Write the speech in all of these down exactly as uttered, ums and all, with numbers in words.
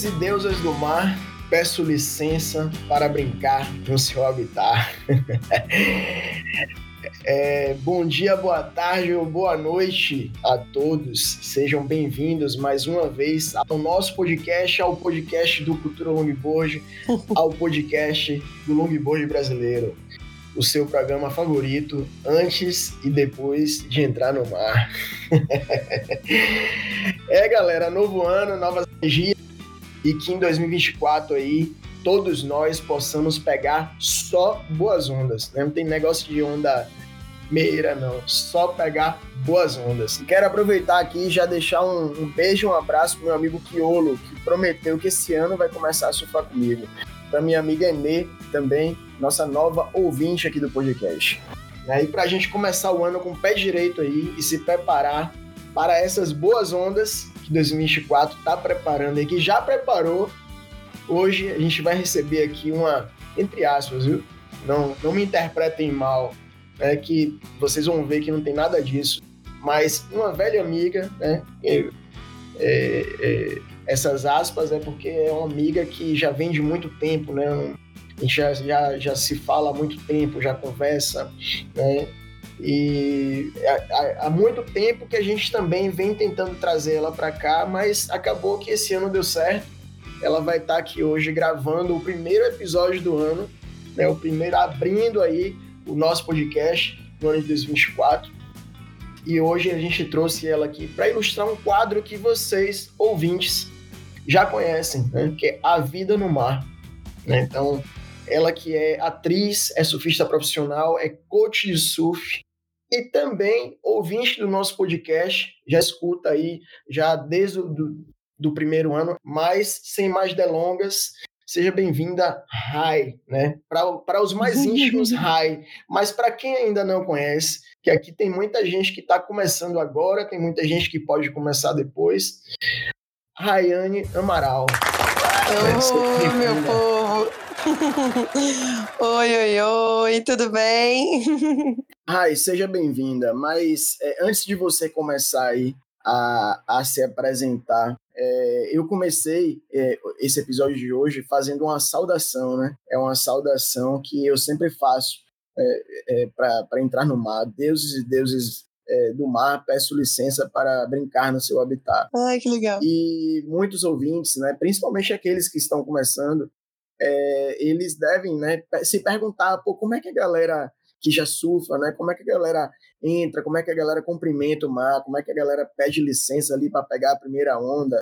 e deusas do mar, peço licença para brincar no seu habitat. É, bom dia, boa tarde ou boa noite a todos. Sejam bem-vindos mais uma vez ao nosso podcast, ao podcast do Cultura Longboard, ao podcast do Longboard brasileiro, o seu programa favorito antes e depois de entrar no mar. É, galera, novo ano, novas energias, e que em dois mil e vinte e quatro aí todos nós possamos pegar só boas ondas, né? Não tem negócio de onda meira, não. Só pegar boas ondas. Quero aproveitar aqui e já deixar um, um beijo e um abraço pro meu amigo Kiolo, que prometeu que esse ano vai começar a surfar comigo. Pra minha amiga Enê, também, nossa nova ouvinte aqui do podcast. E pra gente começar o ano com o pé direito aí e se preparar para essas boas ondas que dois mil e vinte e quatro tá preparando aí, que já preparou. Hoje a gente vai receber aqui uma, entre aspas, viu? Não, não me interpretem mal, né, que vocês vão ver que não tem nada disso, mas uma velha amiga, né, é, é, é, essas aspas é porque é uma amiga que já vem de muito tempo, né, a gente já, já, já se fala há muito tempo, já conversa, né, e há, há muito tempo que a gente também vem tentando trazer ela para cá, mas acabou que esse ano deu certo. Ela vai estar aqui hoje gravando o primeiro episódio do ano, né, o primeiro abrindo aí o nosso podcast no ano de dois mil e vinte e quatro. E hoje a gente trouxe ela aqui para ilustrar um quadro que vocês, ouvintes, já conhecem, né, que é A Vida no Mar. Né? Então, ela que é atriz, é surfista profissional, é coach de surf e também ouvinte do nosso podcast, já escuta aí, já desde o do, do primeiro ano, mas sem mais delongas, seja bem-vinda, Rai, né? Para os mais íntimos, Rai, mas para quem ainda não conhece, que aqui tem muita gente que está começando agora, tem muita gente que pode começar depois, Raiane Amaral. Oi, meu povo! Oi, oi, oi, tudo bem? Rai, seja bem-vinda, mas é, antes de você começar aí a, a se apresentar, é, eu comecei é, esse episódio de hoje fazendo uma saudação, né? É uma saudação que eu sempre faço é, é, para entrar no mar. Deuses e deuses é, do mar, peço licença para brincar no seu habitat. Ai, que legal. E muitos ouvintes, né, principalmente aqueles que estão começando, é, eles devem, né, se perguntar, pô, como é que a galera que já surfa, né, como é que a galera entra, como é que a galera cumprimenta o mar, como é que a galera pede licença ali para pegar a primeira onda.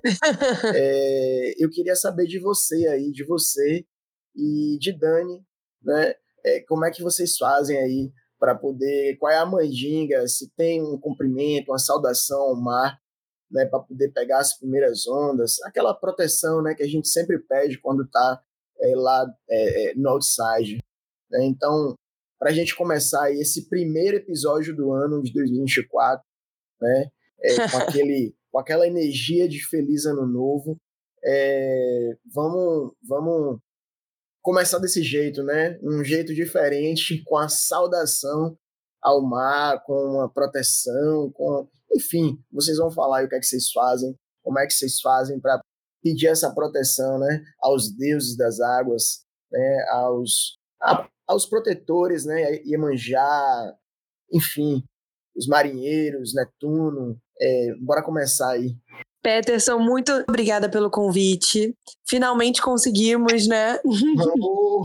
É, eu queria saber de você aí, de você e de Dani, né, é, como é que vocês fazem aí para poder, qual é a mandinga, se tem um cumprimento, uma saudação ao mar, né, para poder pegar as primeiras ondas, aquela proteção, né, que a gente sempre pede quando está é, lá é, no outside. Né? Então, para a gente começar aí esse primeiro episódio do ano de dois mil e vinte e quatro, né, é, com, aquele, com aquela energia de feliz ano novo, é, vamos, vamos começar desse jeito, né, um jeito diferente, com a saudação ao mar, com a proteção, com... enfim, vocês vão falar aí o que é que vocês fazem, como é que vocês fazem para pedir essa proteção, né, aos deuses das águas, né, aos, a, aos protetores, né, Iemanjá, enfim, os marinheiros, Netuno. É, bora começar aí. Peterson, muito obrigada pelo convite. Finalmente conseguimos, né? Oh.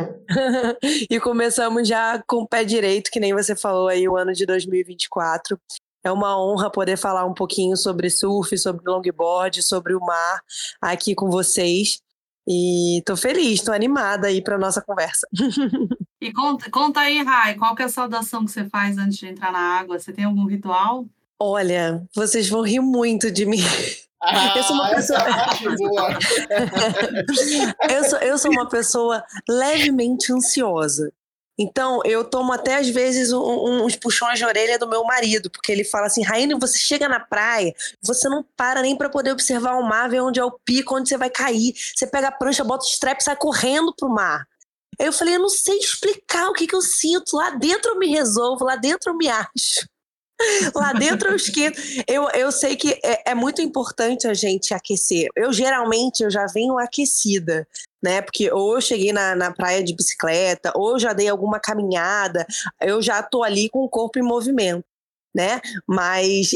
E começamos já com o pé direito, que nem você falou aí, o ano de dois mil e vinte e quatro. É uma honra poder falar um pouquinho sobre surf, sobre longboard, sobre o mar aqui com vocês. E tô feliz, tô animada aí para nossa conversa. E conta, conta aí, Rai, qual que é a saudação que você faz antes de entrar na água? Você tem algum ritual? Olha, vocês vão rir muito de mim. Ah, eu sou uma pessoa... essa parte boa. eu, sou, eu sou uma pessoa levemente ansiosa. Então, eu tomo até, às vezes, um, uns puxões de orelha do meu marido, porque ele fala assim, Raine, você chega na praia, você não para nem para poder observar o mar, ver onde é o pico, onde você vai cair. Você pega a prancha, bota o strap e sai correndo pro mar. Aí eu falei, eu não sei explicar o que, que eu sinto. Lá dentro eu me resolvo, lá dentro eu me acho. Lá dentro eu esquento. Eu, eu sei que é, é muito importante a gente aquecer. Eu geralmente eu já venho aquecida, né? Porque ou eu cheguei na, na praia de bicicleta, ou eu já dei alguma caminhada, eu já tô ali com o corpo em movimento, né? Mas,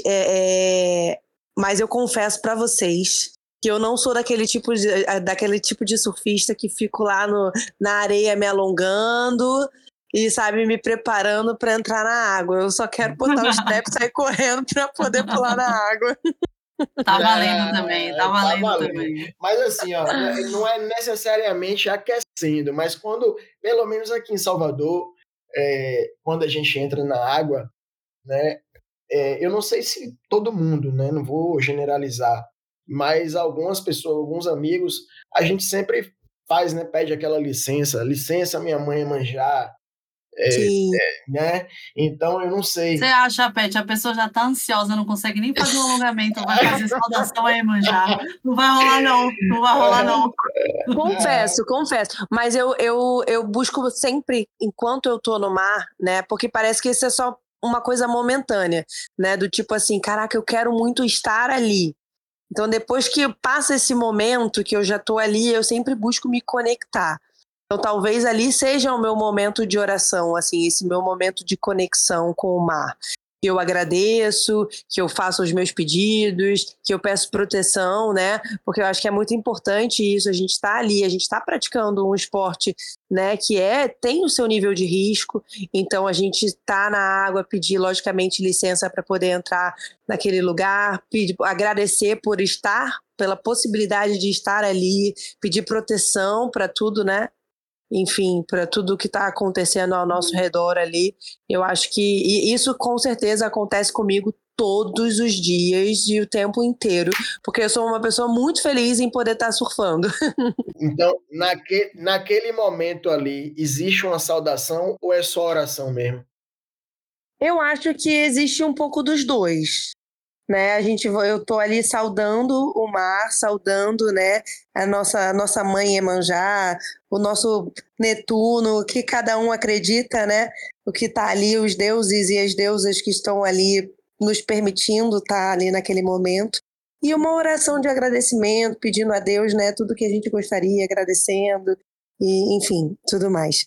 é, é, mas eu confesso para vocês que eu não sou daquele tipo de, daquele tipo de surfista que fico lá no, na areia me alongando e, sabe, me preparando para entrar na água. Eu só quero botar os straps e sair correndo para poder pular na água. Tá valendo também, tá É, tá valendo valendo. também. Mas assim, ó, não é necessariamente aquecendo, mas quando, pelo menos aqui em Salvador, é, quando a gente entra na água, né, é, eu não sei se todo mundo, né, não vou generalizar, mas algumas pessoas, alguns amigos, a gente sempre faz, né, pede aquela licença, licença minha mãe manjar, é, Sim. né? Então eu não sei. Você acha, Pet, a pessoa já tá ansiosa, não consegue nem fazer um alongamento, vai fazer saudação a Iemanjá. Não vai rolar, não. Não vai rolar, não. Confesso, confesso. Mas eu, eu, eu busco sempre, enquanto eu tô no mar, né? Porque parece que isso é só uma coisa momentânea, né? Do tipo assim, caraca, eu quero muito estar ali. Então, depois que passa esse momento que eu já tô ali, eu sempre busco me conectar. Então, talvez ali seja o meu momento de oração, assim, esse meu momento de conexão com o mar. Que eu agradeço, que eu faço os meus pedidos, que eu peço proteção, né? Porque eu acho que é muito importante isso, a gente está ali, a gente está praticando um esporte, né, que é, tem o seu nível de risco, então a gente está na água, pedir, logicamente, licença para poder entrar naquele lugar, pedir, agradecer por estar, pela possibilidade de estar ali, pedir proteção para tudo, né? Enfim, para tudo que está acontecendo ao nosso redor ali. Eu acho que e isso com certeza acontece comigo todos os dias e o tempo inteiro, porque eu sou uma pessoa muito feliz em poder estar surfando. Então, naque, naquele momento ali, existe uma saudação ou é só oração mesmo? Eu acho que existe um pouco dos dois. Né, a gente, eu tô ali saudando o mar, saudando, né, a nossa, nossa mãe Iemanjá, o nosso Netuno, que cada um acredita, né, o que está ali, os deuses e as deusas que estão ali nos permitindo estar ali naquele momento. E uma oração de agradecimento, pedindo a Deus, né, tudo que a gente gostaria, agradecendo, e enfim, tudo mais.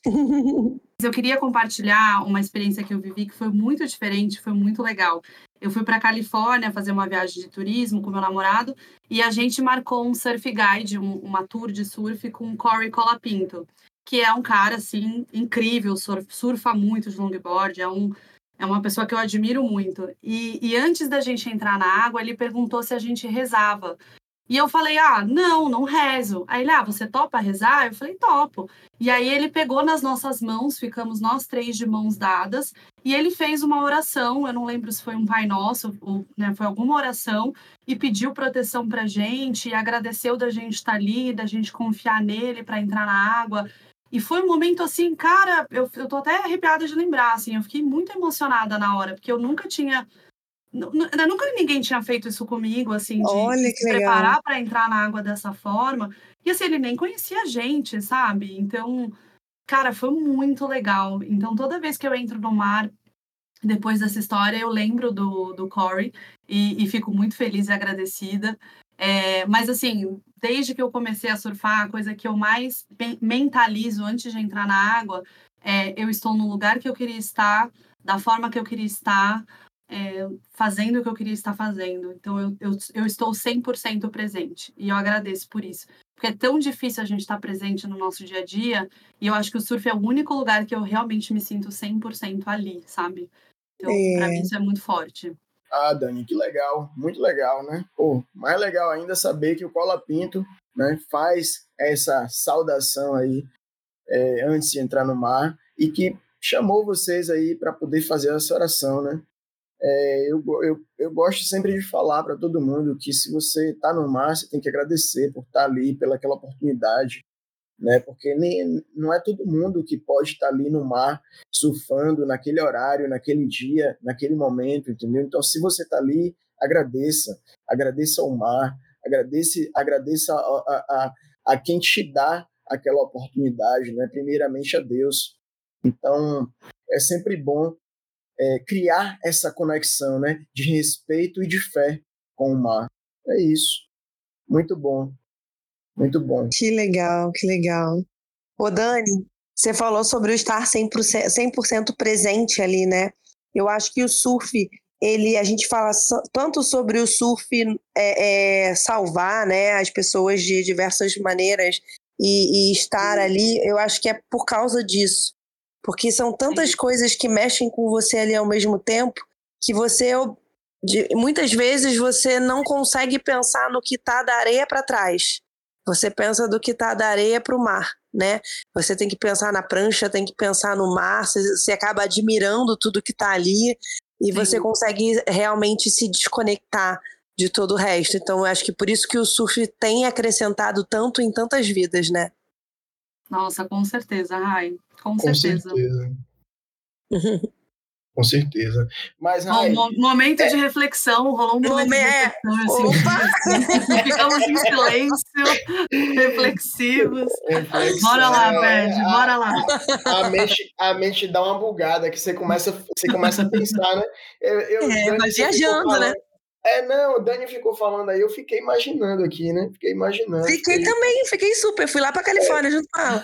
Eu queria compartilhar uma experiência que eu vivi que foi muito diferente, foi muito legal. Eu fui para a Califórnia fazer uma viagem de turismo com meu namorado e a gente marcou um surf guide, um, uma tour de surf com o Corey Colapinto, que é um cara assim incrível, surf, surfa muito de longboard, é, um, é uma pessoa que eu admiro muito. E, e antes da gente entrar na água, ele perguntou se a gente rezava. E eu falei, ah, não, não rezo. Aí ele, ah, você topa rezar? Eu falei, topo. E aí ele pegou nas nossas mãos, ficamos nós três de mãos dadas, e ele fez uma oração, eu não lembro se foi um Pai Nosso, ou né, foi alguma oração, e pediu proteção pra gente, e agradeceu da gente estar ali, da gente confiar nele para entrar na água. E foi um momento assim, cara, eu, eu tô até arrepiada de lembrar, assim, eu fiquei muito emocionada na hora, porque eu nunca tinha Nunca ninguém tinha feito isso comigo, assim, de, de Olha que se legal. preparar para entrar na água dessa forma. E assim, ele nem conhecia a gente, sabe? Então, cara, foi muito legal. Então, toda vez que eu entro no mar, depois dessa história, eu lembro do, do Corey e, e fico muito feliz e agradecida. É, mas, assim, desde que eu comecei a surfar, a coisa que eu mais mentalizo antes de entrar na água é eu estou no lugar que eu queria estar, da forma que eu queria estar, é, fazendo o que eu queria estar fazendo. Então, eu, eu, eu estou cem por cento presente e eu agradeço por isso. Porque é tão difícil a gente estar presente no nosso dia a dia e eu acho que o surf é o único lugar que eu realmente me sinto cem por cento ali, sabe? Então, para mim, É. isso é muito forte. Ah, Dani, que legal, muito legal, né? Pô, mais legal ainda saber que o Colapinto, né, faz essa saudação aí é, antes de entrar no mar e que chamou vocês aí para poder fazer essa oração, né? É, eu, eu, eu gosto sempre de falar para todo mundo que se você está no mar, você tem que agradecer por estar ali, pela aquela oportunidade, né? Porque nem, não é todo mundo que pode estar ali no mar surfando naquele horário, naquele dia, naquele momento, entendeu? Então, se você está ali, agradeça, agradeça ao mar, agradeça, agradeça a, a, a, a quem te dá aquela oportunidade, né? Primeiramente a Deus. Então, é sempre bom é, criar essa conexão, né, de respeito e de fé com o mar. É isso. Muito bom. Muito bom. Que legal, que legal. Ô, Dani, você falou sobre o estar cem por cento, cem por cento presente ali, né? Eu acho que o surf, ele, a gente fala tanto sobre o surf é, é, salvar, né, as pessoas de diversas maneiras e, e estar ali, eu acho que é por causa disso. Porque são tantas coisas que mexem com você ali ao mesmo tempo que você, de, muitas vezes, você não consegue pensar no que está da areia para trás. Você pensa do que está da areia para o mar, né? Você tem que pensar na prancha, tem que pensar no mar, você, você acaba admirando tudo que está ali e Sim. você consegue realmente se desconectar de todo o resto. Então, eu acho que por isso que o surf tem acrescentado tanto em tantas vidas, né? Nossa, com certeza, Rai. Com, com certeza. certeza. Com certeza. Mas, Rai, Bom, momento é... de reflexão, rolou um momento Momento... de reflexão. Assim, ficamos em silêncio, reflexivos. Reflexão, bora lá, Ped, é, bora lá. A mente, a mente dá uma bugada, que você começa, você começa a pensar, né? Eu, eu, é, vai viajando, né? É, não, o Dani ficou falando aí, eu fiquei imaginando aqui, né? Fiquei imaginando. Fiquei, fiquei... também, fiquei super. Fui lá pra Califórnia é. junto com ela.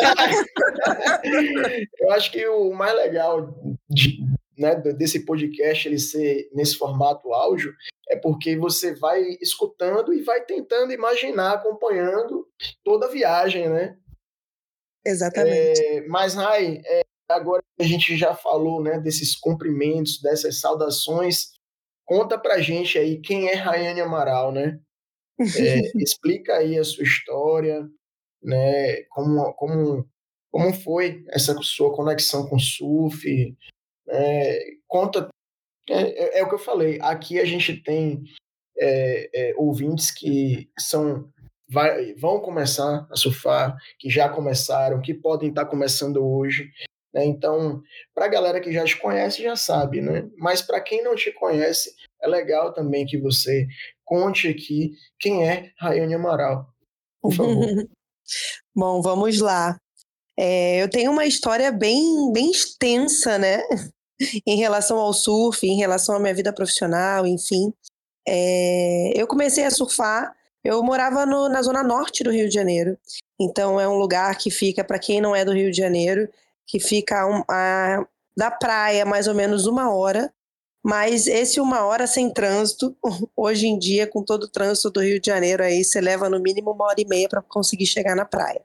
Eu acho que o mais legal de, né, desse podcast, ele ser nesse formato áudio, é porque você vai escutando e vai tentando imaginar, acompanhando toda a viagem, né? Exatamente. É, mas, Rai, é, agora que a gente já falou, né, desses cumprimentos, dessas saudações, conta pra gente aí quem é Raiane Amaral, né? É, explica aí a sua história, né? Como, como, como foi essa sua conexão com o surf, né? Conta, é, é, é o que eu falei, aqui a gente tem é, é, ouvintes que são, vai, vão começar a surfar, que já começaram, que podem estar começando hoje, né? Então, para a galera que já te conhece, já sabe, né? Mas para quem não te conhece, é legal também que você conte aqui quem é Raiane Amaral, por favor. Bom, vamos lá. É, eu tenho uma história bem, bem extensa, né? Em relação ao surf, em relação à minha vida profissional, enfim. É, eu comecei a surfar, eu morava no, na zona norte do Rio de Janeiro. Então, é um lugar que fica, para quem não é do Rio de Janeiro, que fica um, a, da praia mais ou menos uma hora. Mas esse uma hora sem trânsito, hoje em dia, com todo o trânsito do Rio de Janeiro, aí você leva no mínimo uma hora e meia para conseguir chegar na praia.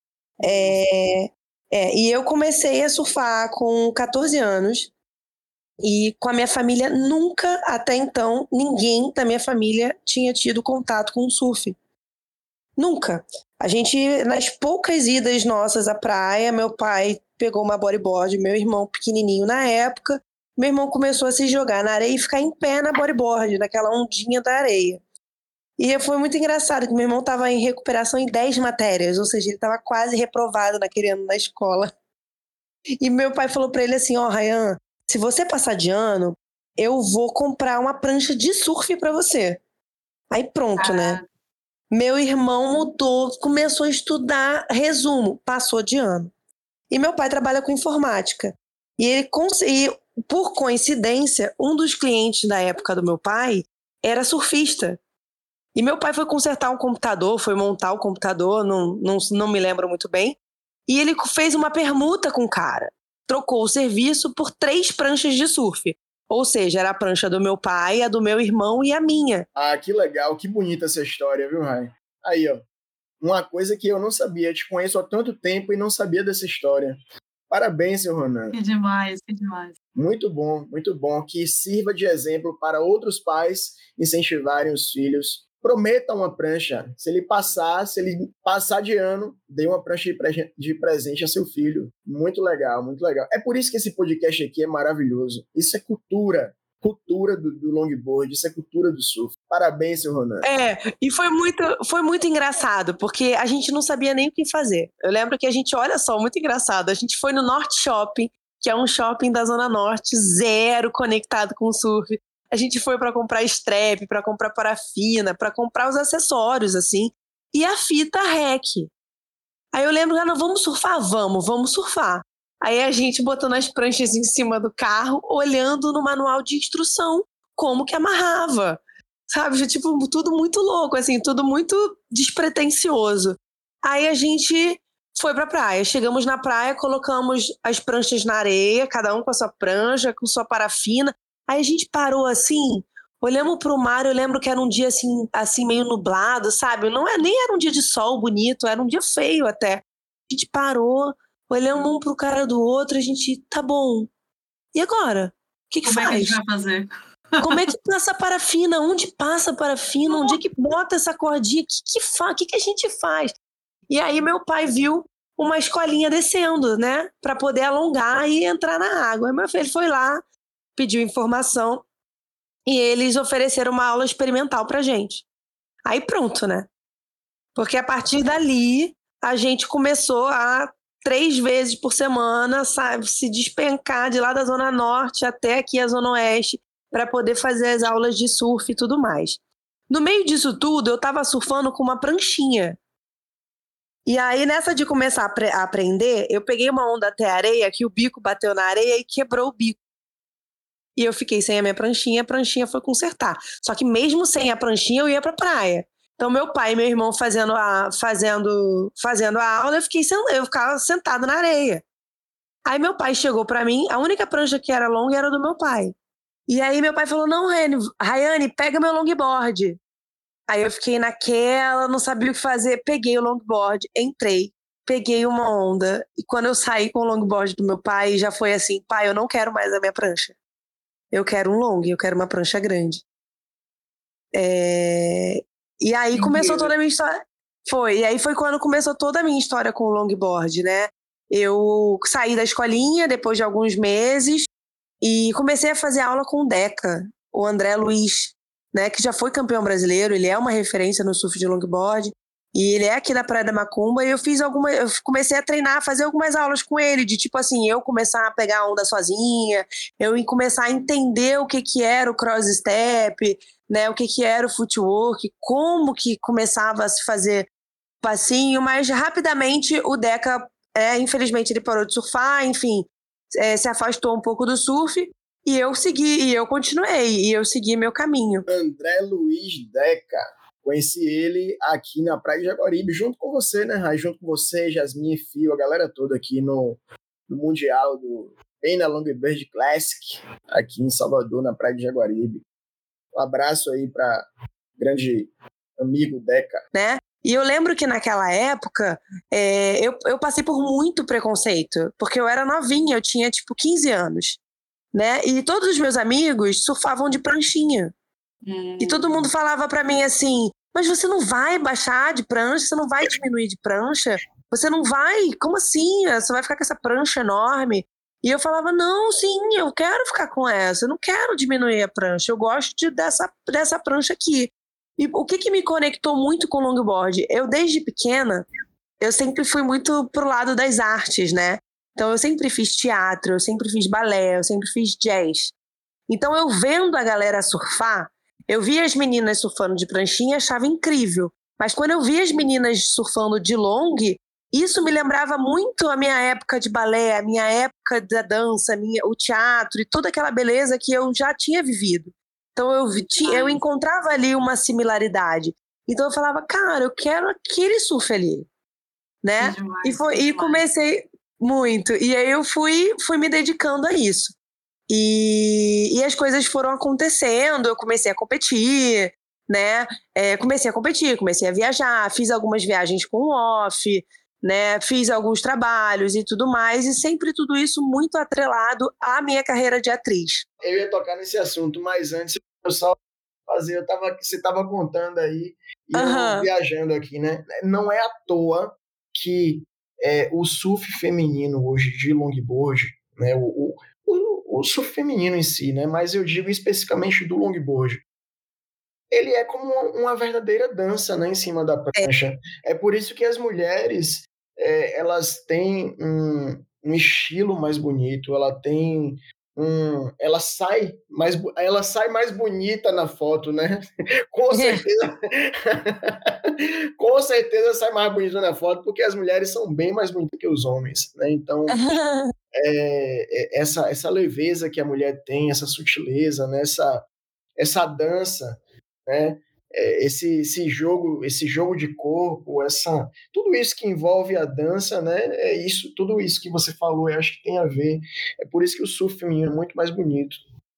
É, é, e eu comecei a surfar com catorze anos e com a minha família nunca, até então, ninguém da minha família tinha tido contato com o surf. Nunca. A gente, nas poucas idas nossas à praia, meu pai pegou uma bodyboard, meu irmão pequenininho na época, meu irmão começou a se jogar na areia e ficar em pé na bodyboard, naquela ondinha da areia. E foi muito engraçado que meu irmão estava em recuperação em dez matérias, ou seja, ele estava quase reprovado naquele ano na escola. E meu pai falou para ele assim, ó, oh, Ryan, se você passar de ano, eu vou comprar uma prancha de surf para você. Aí pronto, ah. né? Meu irmão mudou, começou a estudar, resumo, passou de ano. E meu pai trabalha com informática. E ele conseguiu, por coincidência, um dos clientes da época do meu pai era surfista. E meu pai foi consertar um computador, foi montar o computador, não, não, não me lembro muito bem. E ele fez uma permuta com o cara. Trocou o serviço por três pranchas de surf. Ou seja, era a prancha do meu pai, a do meu irmão e a minha. Ah, que legal, que bonita essa história, viu, Rai? Aí, ó, uma coisa que eu não sabia, eu te conheço há tanto tempo e não sabia dessa história. Parabéns, seu Ronan. Que demais, que demais. Muito bom, muito bom. Que sirva de exemplo para outros pais incentivarem os filhos. Prometa uma prancha. Se ele passar, se ele passar de ano, dê uma prancha de presente a seu filho. Muito legal, muito legal. É por isso que esse podcast aqui é maravilhoso. Isso é cultura. Cultura do, do longboard, isso é cultura do surf. Parabéns, seu Ronan. É, e foi muito, foi muito engraçado, porque a gente não sabia nem o que fazer. Eu lembro que a gente, olha só, muito engraçado, a gente foi no Norte Shopping, que é um shopping da Zona Norte, zero conectado com o surf. A gente foi para comprar strap, para comprar parafina, para comprar os acessórios, assim, e a fita rec. Aí eu lembro, ah, não, vamos surfar? Vamos, vamos surfar. Aí a gente botando as pranchas em cima do carro, olhando no manual de instrução como que amarrava, sabe? Tipo, tudo muito louco, assim, tudo muito despretensioso. Aí a gente foi pra praia. Chegamos na praia, colocamos as pranchas na areia, cada um com a sua prancha, com sua parafina. Aí a gente parou assim, olhamos pro mar, eu lembro que era um dia assim, assim meio nublado, sabe? Não é, nem era um dia de sol bonito, era um dia feio até. A gente parou, olhamos um pro cara do outro, a gente, tá bom. E agora? O que que Como faz? é que a gente vai fazer? Como é que passa a parafina? Onde passa a parafina? Onde é que bota essa cordinha? O que que, fa- que que a gente faz? E aí meu pai viu uma escolinha descendo, né? Pra poder alongar e entrar na água. Aí meu filho foi lá, pediu informação e eles ofereceram uma aula experimental pra gente. Aí pronto, né? Porque a partir dali a gente começou a três vezes por semana, sabe, se despencar de lá da Zona Norte até aqui a Zona Oeste para poder fazer as aulas de surf e tudo mais. No meio disso tudo, eu estava surfando com uma pranchinha. E aí, nessa de começar a, pre- a aprender, eu peguei uma onda até a areia, que o bico bateu na areia e quebrou o bico. E eu fiquei sem a minha pranchinha, a pranchinha foi consertar. Só que mesmo sem a pranchinha, eu ia pra praia. Então, meu pai e meu irmão fazendo a, fazendo, fazendo a aula, eu, fiquei, sen- eu ficava sentado na areia. Aí meu pai chegou pra mim, a única prancha que era longa era do meu pai. E aí meu pai falou, não, Rayane, Rayane, pega meu longboard. Aí eu fiquei naquela, não sabia o que fazer, peguei o longboard, entrei, peguei uma onda. E quando eu saí com o longboard do meu pai, já foi assim, pai, eu não quero mais a minha prancha. Eu quero um long, eu quero uma prancha grande. É... E aí Incrível. começou toda a minha história. Foi, e aí foi quando começou toda a minha história com o longboard, né? Eu saí da escolinha depois de alguns meses e comecei a fazer aula com o Deca, o André Luiz, né? Que já foi campeão brasileiro, ele é uma referência no surf de longboard. E ele é aqui da Praia da Macumba e eu fiz alguma, eu comecei a treinar, a fazer algumas aulas com ele, de tipo assim, eu começar a pegar a onda sozinha, eu em começar a entender o que que era o cross step, né, o que que era o footwork, como que começava a se fazer passinho, mas rapidamente o Deca, é, infelizmente ele parou de surfar, enfim, é, se afastou um pouco do surf e eu segui, e eu continuei, e eu segui meu caminho. André Luiz Deca. Conheci ele aqui na Praia de Jaguaribe, junto com você, né, Rai? Junto com você, Jasmine, Fio, a galera toda aqui no, no Mundial, do, bem na Longboard Classic, aqui em Salvador, na Praia de Jaguaribe. Um abraço aí para grande amigo Deca. Né? E eu lembro que naquela época é, eu, eu passei por muito preconceito, porque eu era novinha, eu tinha tipo quinze anos, né? E todos os meus amigos surfavam de pranchinha. Hum. E todo mundo falava pra mim assim, mas você não vai baixar de prancha, você não vai diminuir de prancha, você não vai, como assim? Você vai ficar com essa prancha enorme? E eu falava, não, sim, eu quero ficar com essa, eu não quero diminuir a prancha, eu gosto de, dessa, dessa prancha aqui. E o que que me conectou muito com o longboard? Eu, desde pequena, eu sempre fui muito pro lado das artes, né? Então eu sempre fiz teatro, eu sempre fiz balé, eu sempre fiz jazz. Então eu vendo a galera surfar, eu via as meninas surfando de pranchinha e achava incrível. Mas quando eu via as meninas surfando de long, isso me lembrava muito a minha época de balé, a minha época da dança, a minha, o teatro e toda aquela beleza que eu já tinha vivido. Então eu, vi, eu encontrava ali uma similaridade. Então eu falava, cara, eu quero aquele surf ali, né? Demais, e, foi, e comecei muito. E aí eu fui, fui me dedicando a isso. E, e as coisas foram acontecendo, eu comecei a competir, né? É, comecei a competir, comecei a viajar, fiz algumas viagens com o off, né? Fiz alguns trabalhos e tudo mais, e sempre tudo isso muito atrelado à minha carreira de atriz. Eu ia tocar nesse assunto, mas antes eu só fazer, eu tava, você estava contando aí e Uhum. eu viajando aqui, né? Não é à toa que é, o surf feminino hoje de longboard, né? O, o, o, o surf feminino em si, né? Mas eu digo especificamente do longboard. Ele é como uma, uma verdadeira dança, né? Em cima da prancha. É, é por isso que as mulheres é, elas têm um, um estilo mais bonito, ela tem um, ela sai mais, ela sai mais bonita na foto, né? Com certeza. Com certeza sai mais bonita na foto, porque as mulheres são bem mais bonitas que os homens, né? Então, é, é, essa, essa leveza que a mulher tem, essa sutileza, né? essa, essa dança, né? É, esse, esse jogo, esse jogo de corpo, essa, tudo isso que envolve a dança, né? É isso, tudo isso que você falou, eu acho que tem a ver. É por isso que o surf feminino é muito mais bonito.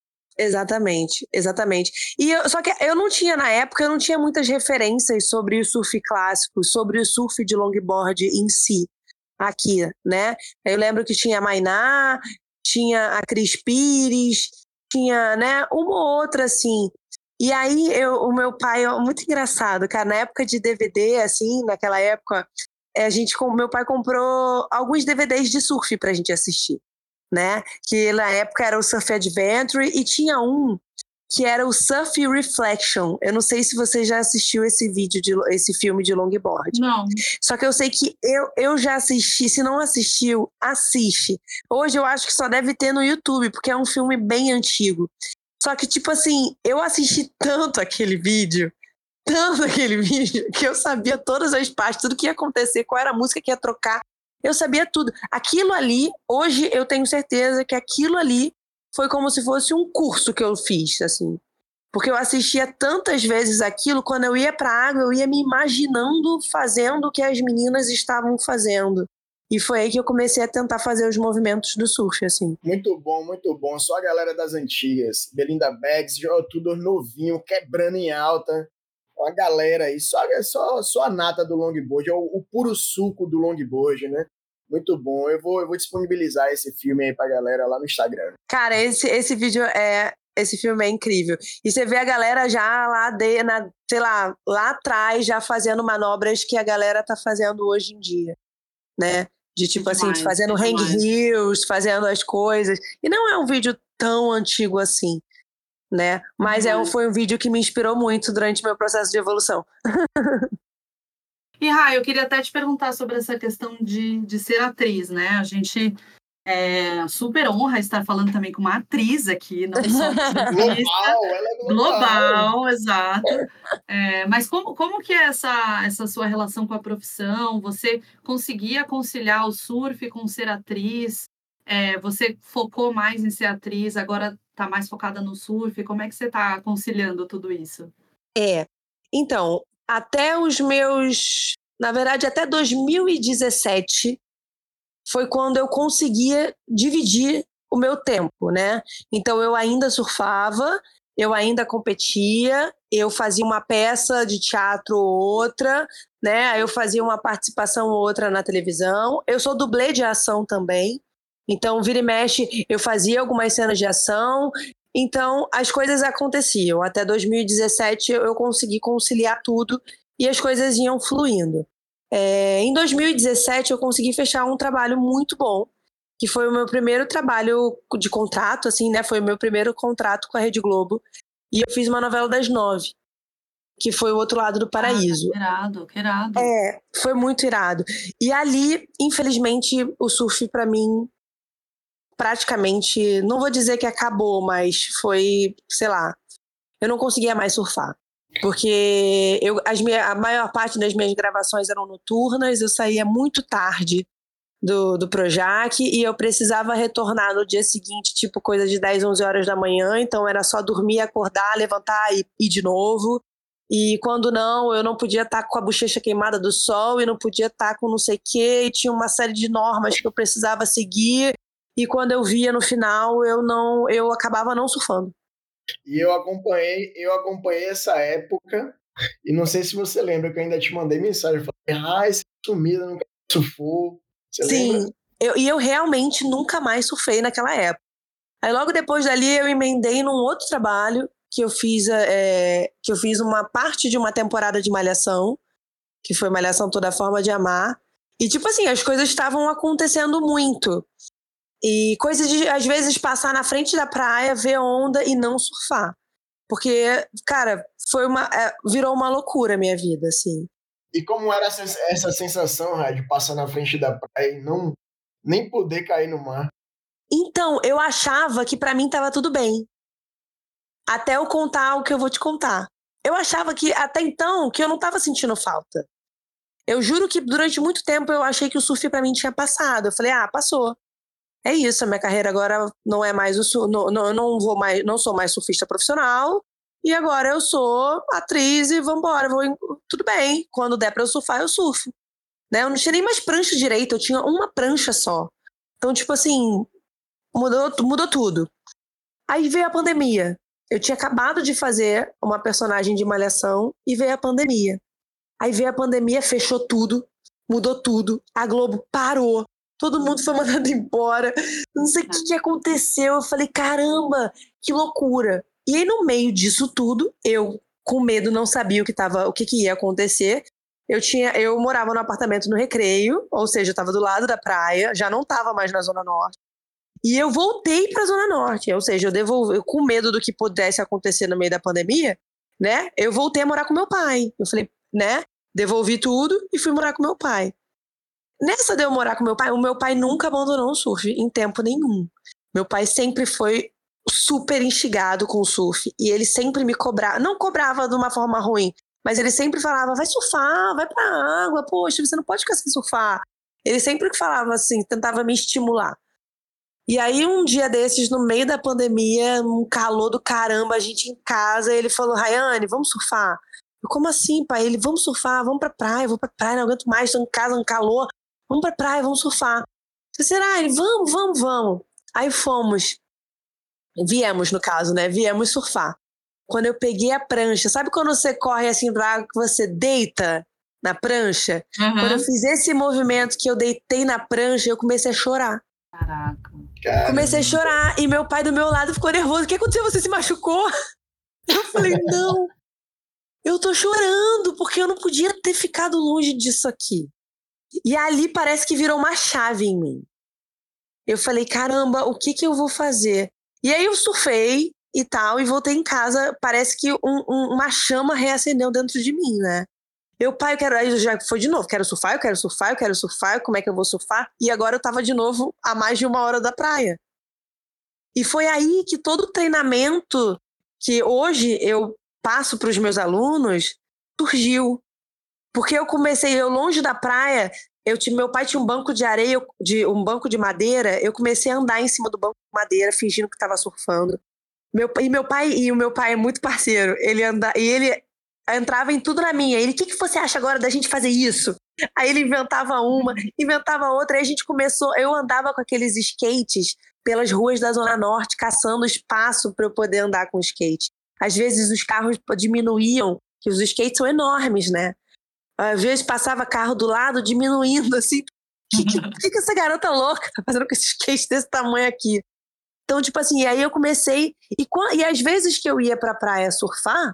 Exatamente, exatamente. E eu, só que eu não tinha, na época, eu não tinha muitas referências sobre o surf clássico, sobre o surf de longboard em si, aqui, né? Eu lembro que tinha a Mainá, tinha a Cris Pires, tinha, né, uma ou outra, assim. E aí, eu, o meu pai, muito engraçado, cara, na época de D V D, assim, naquela época, a gente, meu pai comprou alguns D V Ds de surf pra gente assistir, né? Que na época era o Surf Adventure e tinha um que era o Surf Reflection. Eu não sei se você já assistiu esse vídeo, de, esse filme de longboard. Não. Só que eu sei que eu, eu já assisti. Se não assistiu, assiste. Hoje eu acho que só deve ter no YouTube, porque é um filme bem antigo. Só que, tipo assim, eu assisti tanto aquele vídeo, tanto aquele vídeo, que eu sabia todas as partes, tudo que ia acontecer, qual era a música que ia trocar. Eu sabia tudo. Aquilo ali, hoje eu tenho certeza que aquilo ali foi como se fosse um curso que eu fiz, assim. Porque eu assistia tantas vezes aquilo, quando eu ia pra água, eu ia me imaginando fazendo o que as meninas estavam fazendo. E foi aí que eu comecei a tentar fazer os movimentos do surf, assim. Muito bom, muito bom. Só a galera das antigas. Belinda Beggs, tudo novinho, quebrando em alta. Uma galera aí, só, só, só a nata do longboard, é o, o puro suco do longboard, né? Muito bom. Eu vou, eu vou disponibilizar esse filme aí pra galera lá no Instagram. Cara, esse, esse vídeo é... Esse filme é incrível. E você vê a galera já lá, de, na, sei lá, lá atrás, já fazendo manobras que a galera tá fazendo hoje em dia, né? De tipo é demais, assim, fazendo é hang demais. hills, fazendo as coisas. E não é um vídeo tão antigo assim, né? Mas é, foi um vídeo que me inspirou muito durante meu processo de evolução. E, Rai, eu queria até te perguntar sobre essa questão de, de ser atriz, né? A gente é super honra estar falando também com uma atriz aqui, não só global, ela é global. Global, exato. É, mas como, como que é essa, essa sua relação com a profissão? Você conseguia conciliar o surf com ser atriz? É, você focou mais em ser atriz, agora está mais focada no surf? Como é que você está conciliando tudo isso? É, então, até os meus... Na verdade, até dois mil e dezessete foi quando eu conseguia dividir o meu tempo, né? Então, eu ainda surfava, eu ainda competia, eu fazia uma peça de teatro ou outra, né? Eu fazia uma participação ou outra na televisão. Eu sou dublê de ação também. Então, vira e mexe, eu fazia algumas cenas de ação. Então, as coisas aconteciam. Até dois mil e dezessete, eu consegui conciliar tudo e as coisas iam fluindo. É, em dois mil e dezessete, eu consegui fechar um trabalho muito bom, que foi o meu primeiro trabalho de contrato, assim, né? Foi o meu primeiro contrato com a Rede Globo. E eu fiz uma novela das nove, que foi O Outro Lado do Paraíso. Ah, que irado, que irado. É, foi muito irado. E ali, infelizmente, o surf pra mim praticamente, não vou dizer que acabou, mas foi, sei lá, eu não conseguia mais surfar. Porque eu, as minha, a maior parte das minhas gravações eram noturnas, eu saía muito tarde do, do Projac e eu precisava retornar no dia seguinte, tipo coisa de dez, onze horas da manhã, então era só dormir, acordar, levantar e ir de novo. E quando não, eu não podia estar com a bochecha queimada do sol e não podia estar com não sei o quê, e tinha uma série de normas que eu precisava seguir, e quando eu via no final, eu, não, eu acabava não surfando. E eu acompanhei, eu acompanhei essa época, e não sei se você lembra que eu ainda te mandei mensagem, eu falei, ah, esse sumida nunca surfou. Você Sim, lembra? eu, e eu realmente nunca mais surfei naquela época. Aí logo depois dali eu emendei num outro trabalho, que eu fiz, é, que eu fiz uma parte de uma temporada de Malhação, que foi Malhação Toda a Forma de Amar. E tipo assim, as coisas estavam acontecendo muito. E coisa de, às vezes, passar na frente da praia, ver onda e não surfar. Porque, cara, foi uma, é, virou uma loucura a minha vida, assim. E como era essa, essa sensação, Rádio, de passar na frente da praia e não, nem poder cair no mar? Então, eu achava que pra mim tava tudo bem. Até eu contar o que eu vou te contar. Eu achava que, até então, que eu não tava sentindo falta. Eu juro que durante muito tempo eu achei que o surf pra mim tinha passado. Eu falei, ah, passou. É isso, a minha carreira agora não é mais o surf, não, não, não, vou mais, não sou mais surfista profissional. E agora eu sou atriz e vambora, vou, tudo bem. Quando der pra eu surfar, eu surfo. Né? Eu não tinha nem mais prancha direito, eu tinha uma prancha só. Então, tipo assim, mudou, mudou tudo. Aí veio a pandemia. Eu tinha acabado de fazer uma personagem de Malhação e veio a pandemia. Aí veio a pandemia, fechou tudo, mudou tudo. A Globo parou, todo mundo foi mandado embora. Não sei o que, que aconteceu. Eu falei, caramba, que loucura. E aí, no meio disso tudo, eu, com medo, não sabia o que, tava, o que, que ia acontecer. Eu, tinha, eu morava num apartamento no Recreio, ou seja, eu estava do lado da praia, já não estava mais na Zona Norte. E eu voltei para a Zona Norte, ou seja, eu devolvi, eu, com medo do que pudesse acontecer no meio da pandemia, né? Eu voltei a morar com meu pai. Eu falei, né? Devolvi tudo e fui morar com meu pai. Nessa de eu morar com meu pai, o meu pai nunca abandonou o surf, em tempo nenhum. Meu pai sempre foi super instigado com o surf. E ele sempre me cobrava, não cobrava de uma forma ruim, mas ele sempre falava, vai surfar, vai pra água, poxa, você não pode ficar sem surfar. Ele sempre falava assim, tentava me estimular. E aí, um dia desses, no meio da pandemia, um calor do caramba, a gente em casa, ele falou, Rayane, vamos surfar? Eu, como assim, pai? Ele, vamos surfar, vamos pra praia, vou pra praia, não aguento mais, tô em casa, um calor, vamos pra praia, vamos surfar. Eu falei, será? Ele, vamos, vamos, vamos. Aí fomos, viemos no caso, né? Viemos surfar. Quando eu peguei a prancha, sabe quando você corre assim pra água que você deita na prancha? Uhum. Quando eu fiz esse movimento que eu deitei na prancha, eu comecei a chorar. Caraca. Caramba. Comecei a chorar e meu pai do meu lado ficou nervoso. O que aconteceu? Você se machucou? Eu falei, não, eu tô chorando porque eu não podia ter ficado longe disso aqui. E ali parece que virou uma chave em mim. Eu falei, caramba, o que que eu vou fazer? E aí eu surfei e tal e voltei em casa. Parece que um, um, uma chama reacendeu dentro de mim, né? Eu, pai, eu quero... Aí já foi de novo, quero surfar, eu quero surfar, eu quero surfar, como é que eu vou surfar? E agora eu tava de novo a mais de uma hora da praia. E foi aí que todo o treinamento que hoje eu passo para os meus alunos surgiu. Porque eu comecei, eu longe da praia, eu tinha, meu pai tinha um banco de areia, de, um banco de madeira, eu comecei a andar em cima do banco de madeira, fingindo que estava surfando. Meu, e meu pai, e o meu pai é muito parceiro, ele anda, e ele entrava em tudo na minha. Ele, o que, que você acha agora da gente fazer isso? Aí ele inventava uma, inventava outra, aí a gente começou, eu andava com aqueles skates pelas ruas da Zona Norte, caçando espaço para eu poder andar com skate. Às vezes os carros diminuíam, que os skates são enormes, né? Às vezes passava carro do lado, diminuindo, assim. O que, que, que essa garota louca tá fazendo com esse skate desse tamanho aqui? Então, tipo assim, aí eu comecei... E, e às vezes que eu ia pra praia surfar,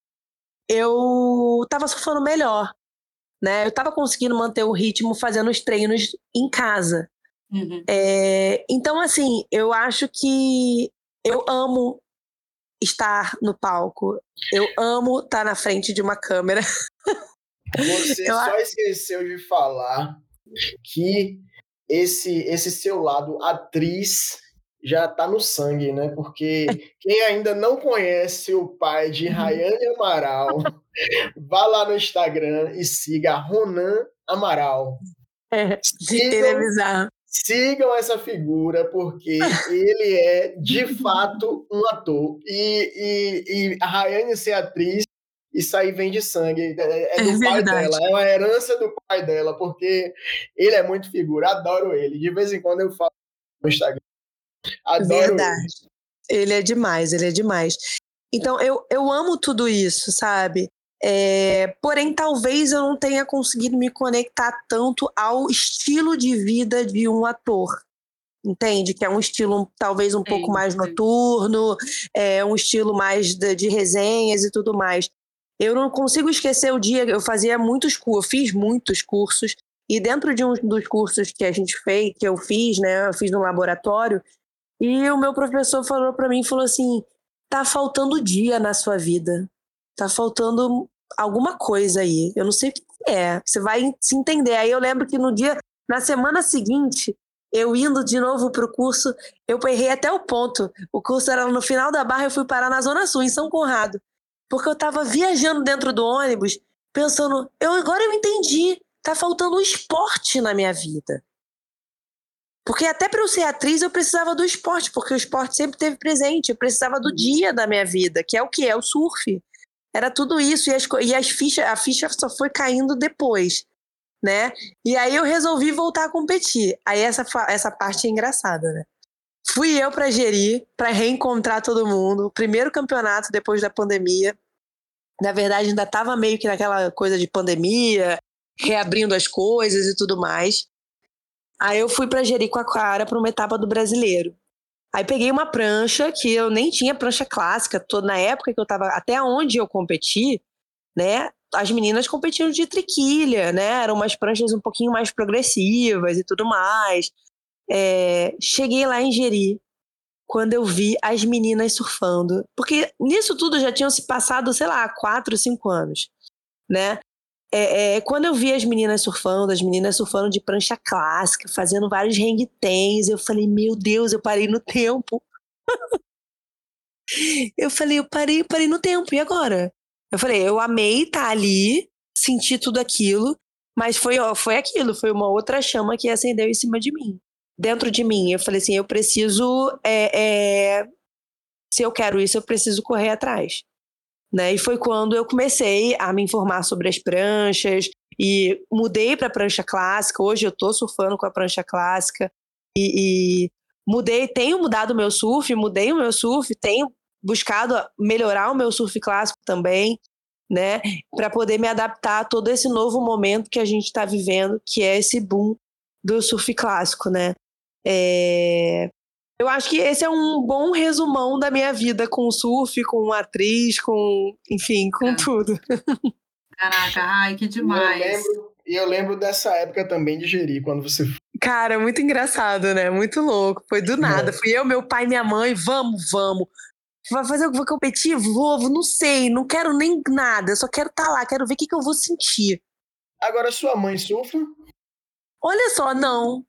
eu tava surfando melhor, né? Eu tava conseguindo manter o ritmo fazendo os treinos em casa. Uhum. É, então, assim, eu acho que eu amo estar no palco. Eu amo estar na frente de uma câmera. Você eu... só esqueceu de falar que esse, esse seu lado atriz já tá no sangue, né? Porque quem ainda não conhece o pai de Rayane Amaral, vá lá no Instagram e siga Ronan Amaral. É, sigam, ele é bizarro. Sigam essa figura, porque ele é, de fato, um ator. E, e, e a Rayane ser atriz, isso aí vem de sangue. É, é do é pai dela, é uma herança do pai dela, porque ele é muito figura, adoro ele. De vez em quando eu falo no Instagram. Adoro Verdade. Ele. ele é demais, ele é demais. Então, eu, eu amo tudo isso, sabe? É, porém, talvez eu não tenha conseguido me conectar tanto ao estilo de vida de um ator. Entende? Que é um estilo talvez um sim, pouco mais sim. noturno, é um estilo mais de, de resenhas e tudo mais. Eu não consigo esquecer o dia, eu fazia muitos cursos, eu fiz muitos cursos, e dentro de um dos cursos que a gente fez, que eu fiz, né, eu fiz no laboratório, e o meu professor falou para mim, falou assim, tá faltando dia na sua vida, tá faltando alguma coisa aí, eu não sei o que é, você vai se entender. Aí eu lembro que no dia, na semana seguinte, Eu indo de novo pro curso, eu errei até o ponto. O curso era no final da Barra, eu fui parar na Zona Sul, em São Conrado. Porque eu tava viajando dentro do ônibus, pensando, eu, agora eu entendi, tá faltando um esporte na minha vida. Porque até para eu ser atriz, eu precisava do esporte, porque o esporte sempre esteve presente. Eu precisava do dia da minha vida, que é o que? É o surf. Era tudo isso, e, as, e as fichas, a ficha só foi caindo depois, né? E aí eu resolvi voltar a competir. Aí essa, essa parte é engraçada, né? Fui eu para Jeri, para reencontrar todo mundo. O primeiro campeonato depois da pandemia. Na verdade, ainda estava meio que naquela coisa de pandemia, reabrindo as coisas e tudo mais. Aí eu fui para Jericoacoara para uma etapa do Brasileiro. Aí peguei uma prancha, que eu nem tinha prancha clássica. Toda, na época que eu estava, até onde eu competi, né, as meninas competiam de triquilha, né, eram umas pranchas um pouquinho mais progressivas e tudo mais. É, cheguei lá em Jeri, quando eu vi as meninas surfando. Porque nisso tudo já tinham se passado, sei lá, quatro, cinco anos, né? É, é, quando eu vi as meninas surfando, as meninas surfando de prancha clássica, fazendo vários hang tens, eu falei, meu Deus, eu parei no tempo. eu falei, eu parei, eu parei no tempo, e agora? Eu falei, eu amei estar ali, senti tudo aquilo, mas foi, ó, foi aquilo, foi uma outra chama que acendeu em cima de mim, dentro de mim. Eu falei assim, eu preciso, é, é, se eu quero isso, eu preciso correr atrás. Né? E foi quando eu comecei a me informar sobre as pranchas e mudei para a prancha clássica. Hoje eu estou surfando com a prancha clássica e, e mudei, tenho mudado o meu surf, mudei o meu surf, tenho buscado melhorar o meu surf clássico também, né? Para poder me adaptar a todo esse novo momento que a gente está vivendo, que é esse boom do surf clássico, né? É... Eu acho que esse é um bom resumão da minha vida com surf, com atriz, com, enfim, com é. tudo. Caraca, ai, que demais. E eu lembro, eu lembro dessa época também de Jeri, quando você... Cara, muito engraçado, né? Muito louco. Foi do nada. É. Fui eu, meu pai e minha mãe, vamos, vamos. Vai fazer o que? Vou competir? Vou, não sei, não quero nem nada. Eu só quero estar tá lá, quero ver o que, que eu vou sentir. Agora, sua mãe surfa? Olha só, não.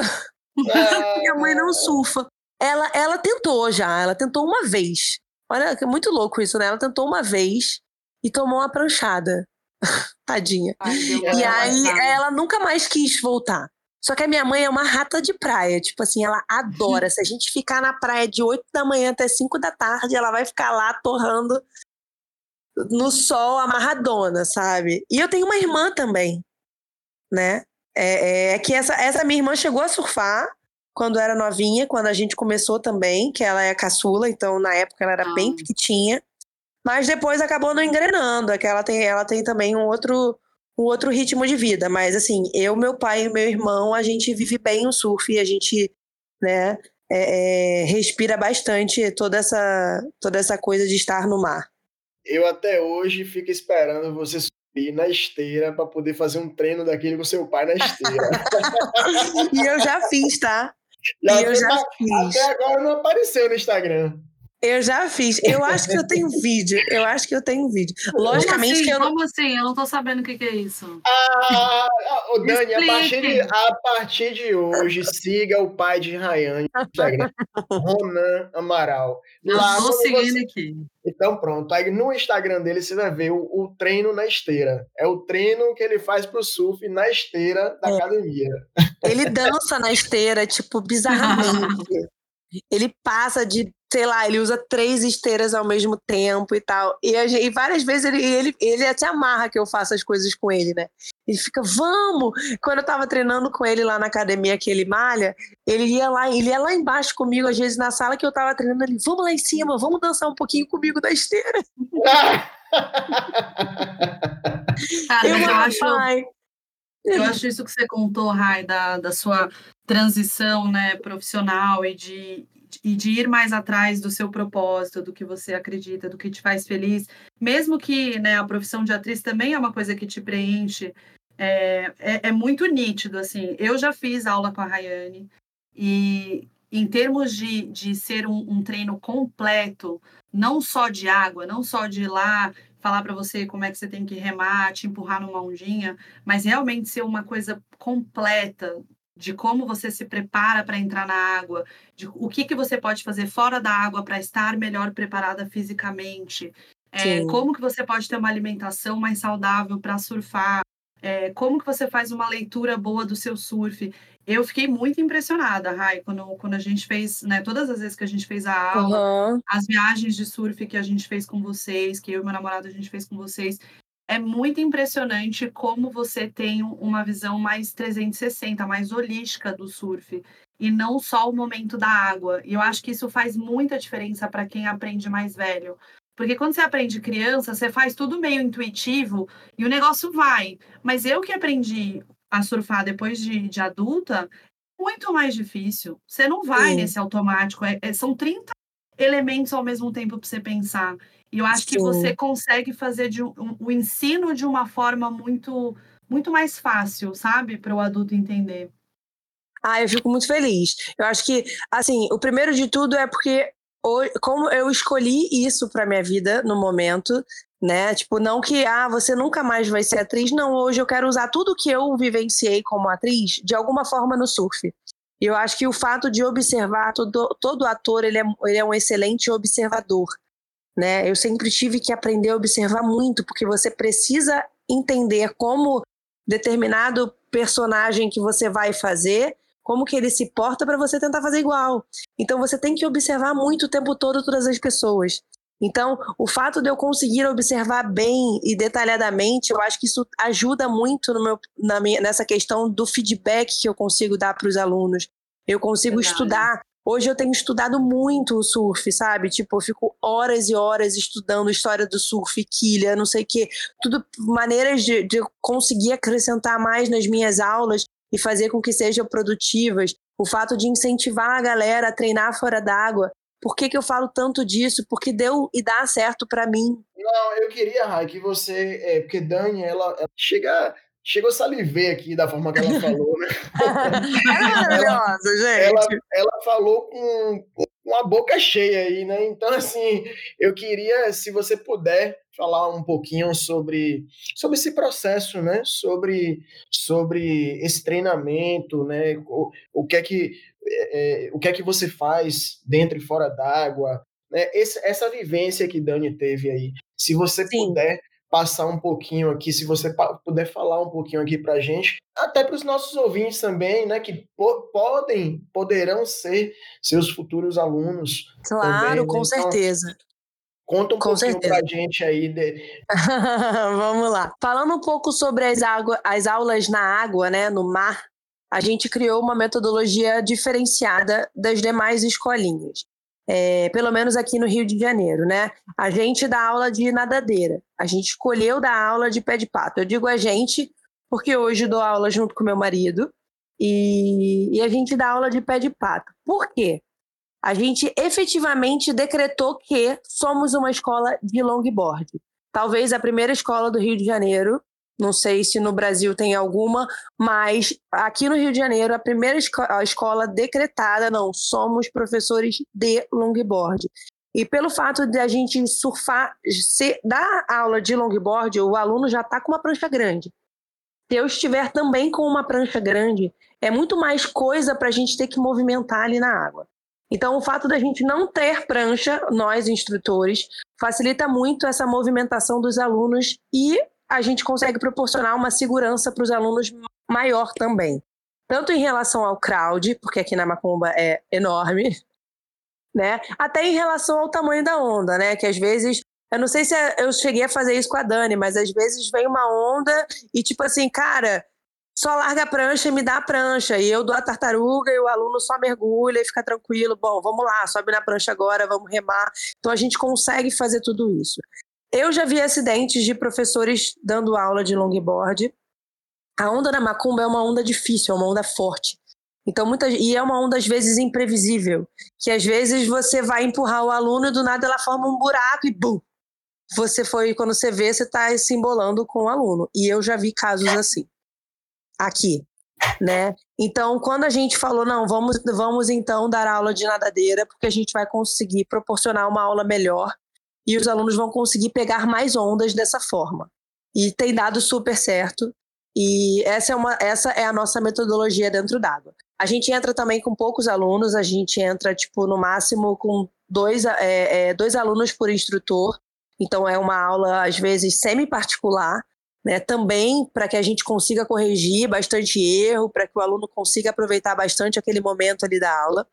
Ah. Minha mãe não surfa. Ela, ela tentou já, ela tentou uma vez. Olha, é muito louco isso, né? Ela tentou uma vez e tomou uma pranchada. Tadinha. Ai, e aí ela nunca mais quis voltar. Só que a minha mãe é uma rata de praia. Tipo assim, ela adora. Se a gente ficar na praia de oito da manhã até cinco da tarde, ela vai ficar lá torrando no sol, amarradona, sabe? E eu tenho uma irmã também, né? É, é que essa, essa minha irmã chegou a surfar quando era novinha, quando a gente começou também, que ela é caçula, então na época ela era ah. bem pequitinha, mas depois acabou não engrenando, é que ela tem, ela tem também um outro, um outro ritmo de vida, mas assim, eu, meu pai e meu irmão, a gente vive bem o surf e a gente, né, é, é, respira bastante toda essa, toda essa coisa de estar no mar. Eu até hoje fico esperando você subir na esteira para poder fazer um treino daquele com seu pai na esteira. E eu já fiz, tá? Já e eu já fiz. Até agora não apareceu no Instagram. Eu já fiz. Eu acho que eu tenho vídeo. Eu acho que eu tenho vídeo. Logicamente como assim? que eu não... Como assim? Eu não tô sabendo o que, que é isso. Ah, oh, Dani, a partir, de, a partir de hoje, siga o pai de Rayane no Instagram. Ronan Amaral. Eu Lá, tô seguindo você... aqui. Então pronto, aí no Instagram dele você vai ver o, o treino na esteira. É o treino que ele faz pro surf na esteira da é. academia. Ele dança na esteira, tipo, bizarramente. Ele passa de, sei lá, ele usa três esteiras ao mesmo tempo e tal. E, a gente, e várias vezes ele, ele, ele até amarra que eu faça as coisas com ele, né? Ele fica, vamos! Quando eu tava treinando com ele lá na academia que ele malha, ele ia lá, ele ia lá embaixo comigo, às vezes na sala que eu tava treinando, ele, vamos lá em cima, vamos dançar um pouquinho comigo na esteira. Cara, eu, mas eu acho... Pai. Eu acho isso que você contou, Rai, da, da sua transição, né, profissional e de, e de ir mais atrás do seu propósito, do que você acredita, do que te faz feliz. Mesmo que, né, a profissão de atriz também é uma coisa que te preenche, é, é, é muito nítido, assim. Eu já fiz aula com a Rayane e em termos de, de ser um, um treino completo, não só de água, não só de ir lá falar para você como é que você tem que remar, te empurrar numa ondinha, mas realmente ser uma coisa completa, de como você se prepara para entrar na água, de o que, que você pode fazer fora da água para estar melhor preparada fisicamente, é, como que você pode ter uma alimentação mais saudável para surfar, é, como que você faz uma leitura boa do seu surf. Eu fiquei muito impressionada, Rai, quando, quando a gente fez, né, todas as vezes que a gente fez a aula, Uhum. as viagens de surf que a gente fez com vocês, que eu e meu namorado a gente fez com vocês, é muito impressionante como você tem uma visão mais trezentos e sessenta, mais holística do surf, e não só o momento da água. E eu acho que isso faz muita diferença para quem aprende mais velho. Porque quando você aprende criança, você faz tudo meio intuitivo e o negócio vai. Mas eu que aprendi a surfar depois de, de adulta, muito mais difícil. Você não vai Sim. nesse automático. É, é, são trinta elementos ao mesmo tempo para você pensar. E eu acho que Sim. você consegue fazer de um, um, o ensino de uma forma muito, muito mais fácil, sabe? Para o adulto entender. Ah, eu fico muito feliz. Eu acho que, assim, o primeiro de tudo é porque hoje, como eu escolhi isso para minha vida no momento, né? Tipo, não que, ah, você nunca mais vai ser atriz. Não, hoje eu quero usar tudo que eu vivenciei como atriz de alguma forma no surf. E eu acho que o fato de observar, todo, todo ator, ele é, ele é um excelente observador, né? Eu sempre tive que aprender a observar muito, porque você precisa entender como determinado personagem que você vai fazer, como que ele se porta para você tentar fazer igual. Então você tem que observar muito o tempo todo todas as pessoas. Então, o fato de eu conseguir observar bem e detalhadamente, eu acho que isso ajuda muito no meu, na minha, nessa questão do feedback que eu consigo dar para os alunos. Eu consigo Verdade. estudar. Hoje eu tenho estudado muito o surf, sabe? Tipo, eu fico horas e horas estudando história do surf, quilha, não sei o quê. Tudo maneiras de, de conseguir acrescentar mais nas minhas aulas e fazer com que sejam produtivas. O fato de incentivar a galera a treinar fora d'água. Por que que eu falo tanto disso? Porque deu e dá certo para mim. Não, eu queria, Rai, que você... É, porque Dani, ela, ela chega... Chegou a salivar aqui da forma que ela falou, né? Ela é maravilhosa, gente. Ela, ela falou com, com a boca cheia aí, né? Então, assim, eu queria, se você puder, falar um pouquinho sobre, sobre esse processo, né? Sobre, sobre esse treinamento, né? O, o, que é que, é, o que é que você faz dentro e fora d'água, né? Esse, essa vivência que Dani teve aí. Se você Sim. puder passar um pouquinho aqui, se você puder falar um pouquinho aqui para a gente, até para os nossos ouvintes também, né, que po- podem, poderão ser seus futuros alunos. Claro, também, com né? Então, certeza. conta um Com pouquinho para certeza. a gente aí. De... Vamos lá. Falando um pouco sobre as, água, as aulas na água, né, no mar, a gente criou uma metodologia diferenciada das demais escolinhas. É, pelo menos aqui no Rio de Janeiro, né? A gente dá aula de nadadeira. A gente escolheu dar aula de pé de pato. Eu digo a gente, porque hoje dou aula junto com meu marido e, e a gente dá aula de pé de pato. Por quê? A gente efetivamente decretou que somos uma escola de longboard. Talvez a primeira escola do Rio de Janeiro, não sei se no Brasil tem alguma, mas aqui no Rio de Janeiro, a primeira esco- a escola decretada, não, somos professores de longboard. E pelo fato de a gente surfar, se, dar aula de longboard, o aluno já está com uma prancha grande. Se eu estiver também com uma prancha grande, é muito mais coisa para a gente ter que movimentar ali na água. Então, o fato da gente não ter prancha, nós instrutores, facilita muito essa movimentação dos alunos e a gente consegue proporcionar uma segurança para os alunos maior também. Tanto em relação ao crowd, porque aqui na Macumba é enorme, né? Até em relação ao tamanho da onda, né? Que às vezes, eu não sei se eu cheguei a fazer isso com a Dani, mas às vezes vem uma onda e tipo assim, cara, só larga a prancha e me dá a prancha. E eu dou a tartaruga e o aluno só mergulha e fica tranquilo. Bom, vamos lá, sobe na prancha agora, vamos remar. Então a gente consegue fazer tudo isso. Eu já vi acidentes de professores dando aula de longboard. A onda da Macumba é uma onda difícil, é uma onda forte. Então, muitas, e é uma onda, às vezes, imprevisível. Que, às vezes, você vai empurrar o aluno e, do nada, ela forma um buraco e, bum! Você foi, quando você vê, você está se embolando com o aluno. E eu já vi casos assim. Aqui, né? Então, quando a gente falou, não, vamos, vamos então dar aula de nadadeira, porque a gente vai conseguir proporcionar uma aula melhor e os alunos vão conseguir pegar mais ondas dessa forma. E tem dado super certo. E essa é, uma, essa é a nossa metodologia dentro d'água. A gente entra também com poucos alunos, a gente entra, tipo, no máximo com dois, é, é, dois alunos por instrutor. Então, é uma aula, às vezes, semi-particular, né? Também para que a gente consiga corrigir bastante erro, para que o aluno consiga aproveitar bastante aquele momento ali da aula.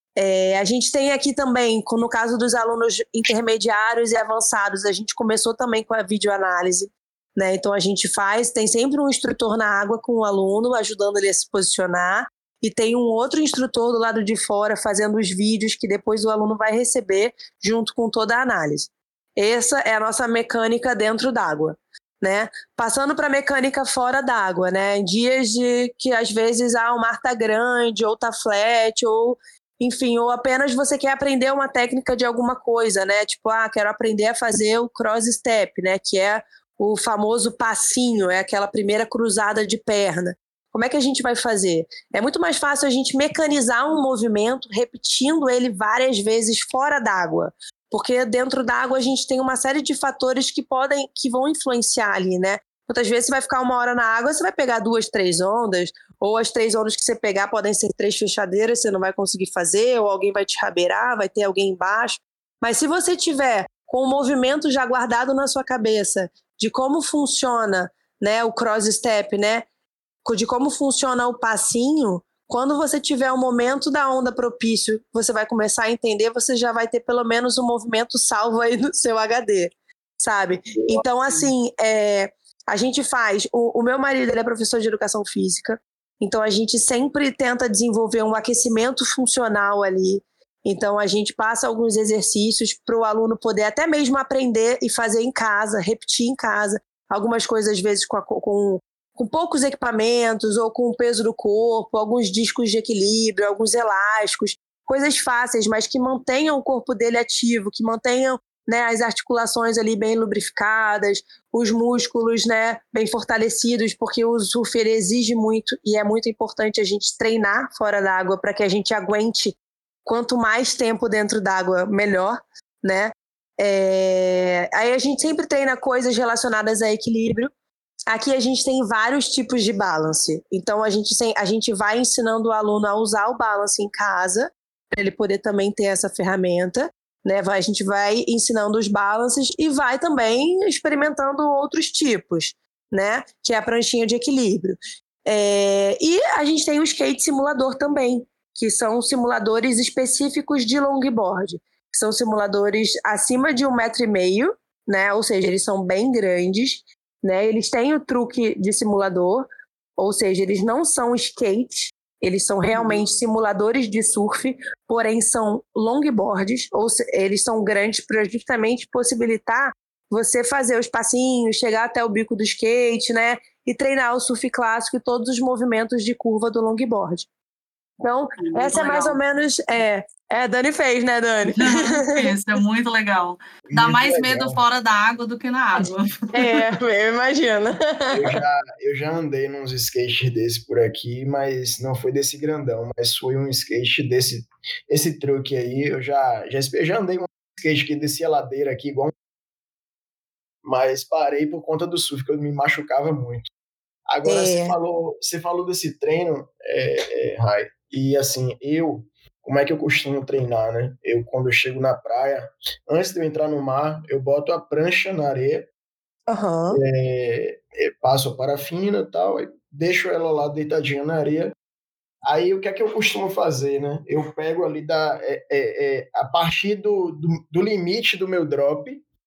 É, a gente tem aqui também, no caso dos alunos intermediários e avançados, a gente começou também com a videoanálise, né? Então, a gente faz, tem sempre um instrutor na água com o aluno, ajudando ele a se posicionar, e tem um outro instrutor do lado de fora fazendo os vídeos que depois o aluno vai receber junto com toda a análise. Essa é a nossa mecânica dentro d'água, né? Passando para a mecânica fora d'água, né? Em dias de que às vezes ah, o mar tá grande, ou tá flat, ou enfim, ou apenas você quer aprender uma técnica de alguma coisa, né? Tipo, ah, quero aprender a fazer o cross step, né? Que é o famoso passinho, é aquela primeira cruzada de perna. Como é que a gente vai fazer? É muito mais fácil a gente mecanizar um movimento, repetindo ele várias vezes fora d'água. Porque dentro d'água a gente tem uma série de fatores que podem, que vão influenciar ali, né? Muitas vezes você vai ficar uma hora na água, você vai pegar duas, três ondas, ou as três ondas que você pegar podem ser três fechadeiras, você não vai conseguir fazer, ou alguém vai te rabeirar, vai ter alguém embaixo. Mas se você tiver com o movimento já guardado na sua cabeça de como funciona, né, o cross step, né, de como funciona o passinho, quando você tiver o momento da onda propício, você vai começar a entender, você já vai ter pelo menos um movimento salvo aí no seu H D, sabe? Então, assim, é, a gente faz... O, o meu marido, ele é professor de educação física, então a gente sempre tenta desenvolver um aquecimento funcional ali. Então, a gente passa alguns exercícios para o aluno poder até mesmo aprender e fazer em casa, repetir em casa. Algumas coisas, às vezes, com, a, com com poucos equipamentos ou com o peso do corpo, alguns discos de equilíbrio, alguns elásticos, coisas fáceis, mas que mantenham o corpo dele ativo, que mantenham, né, as articulações ali bem lubrificadas, os músculos, né, bem fortalecidos, porque o surf ele exige muito e é muito importante a gente treinar fora d'água para que a gente aguente quanto mais tempo dentro d'água, melhor, né? É... Aí a gente sempre treina coisas relacionadas a equilíbrio. Aqui a gente tem vários tipos de balance. Então, a gente, a gente vai ensinando o aluno a usar o balance em casa, para ele poder também ter essa ferramenta, né? A gente vai ensinando os balances e vai também experimentando outros tipos, né? Que é a pranchinha de equilíbrio. É... E a gente tem o skate simulador também, que são simuladores específicos de longboard. São simuladores acima de um metro e meio, né? Ou seja, eles são bem grandes, né? Eles têm o truque de simulador, ou seja, eles não são skate, eles são realmente simuladores de surf, porém são longboards, ou se, eles são grandes para justamente possibilitar você fazer os passinhos, chegar até o bico do skate, né? E treinar o surf clássico e todos os movimentos de curva do longboard. Então, muito essa legal. É mais ou menos... É, é, Dani fez, né, Dani? Isso, é muito legal. Dá muito mais legal. Medo fora da água do que na água. É, eu imagino. Eu já, eu já andei nos skates desse por aqui, mas não foi desse grandão, mas foi um skate desse esse truque aí. Eu já, já, eu já andei um skate que descia a ladeira aqui, igual um... mas parei por conta do surf, que eu me machucava muito. Agora, é. você, falou, você falou desse treino, é, é, Rai, e assim, eu... Como é que eu costumo treinar, né? Eu, quando eu chego na praia, antes de eu entrar no mar, eu boto a prancha na areia, uhum. é, é, passo a parafina e tal, deixo ela lá deitadinha na areia. Aí, o que é que eu costumo fazer, né? Eu pego ali da, é, é, é, a partir do, do, do limite do meu drop,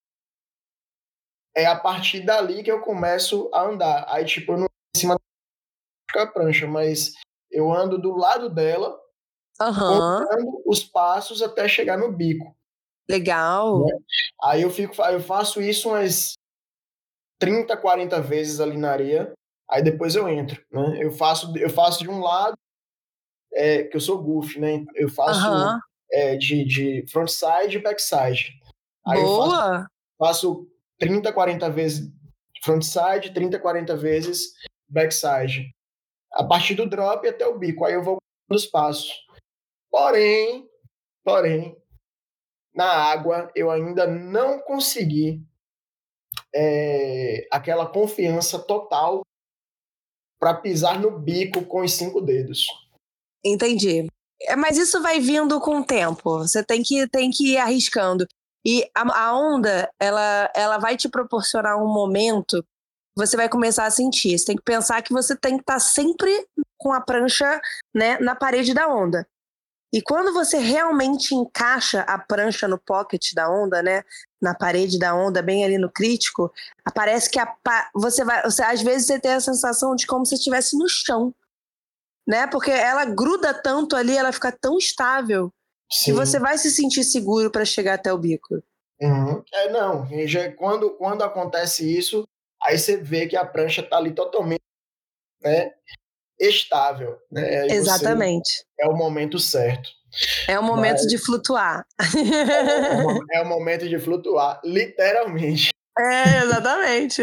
é a partir dali que eu começo a andar. Aí, tipo, eu não em cima da prancha, mas eu ando do lado dela, uhum. contando os passos até chegar no bico. Legal. Né? Aí eu, fico, eu faço isso umas trinta, quarenta vezes ali na areia, aí depois eu entro. Né? Eu, faço, eu faço de um lado, é, que eu sou goofy, né? Eu faço uhum. é, de, de frontside e backside. Aí Boa! eu faço, faço trinta, quarenta vezes frontside, trinta, quarenta vezes backside. A partir do drop até o bico, aí eu vou nos passos. Porém, porém, na água eu ainda não consegui é, aquela confiança total para pisar no bico com os cinco dedos. Entendi. É, mas isso vai vindo com o tempo. Você tem que, tem que ir arriscando. E a, a onda, ela, ela vai te proporcionar um momento que você vai começar a sentir. Você tem que pensar que você tem que estar sempre com a prancha, né, na parede da onda. E quando você realmente encaixa a prancha no pocket da onda, né, na parede da onda, bem ali no crítico, parece que a, você vai, você, às vezes você tem a sensação de como se estivesse no chão, né? Porque ela gruda tanto ali, ela fica tão estável. Sim. Que você vai se sentir seguro para chegar até o bico. Uhum. É, não, já, quando, quando acontece isso, aí você vê que a prancha está ali totalmente, né, estável. Né? Aí exatamente. É o momento certo. É o momento Mas... de flutuar. É, é o momento de flutuar, literalmente. É, exatamente.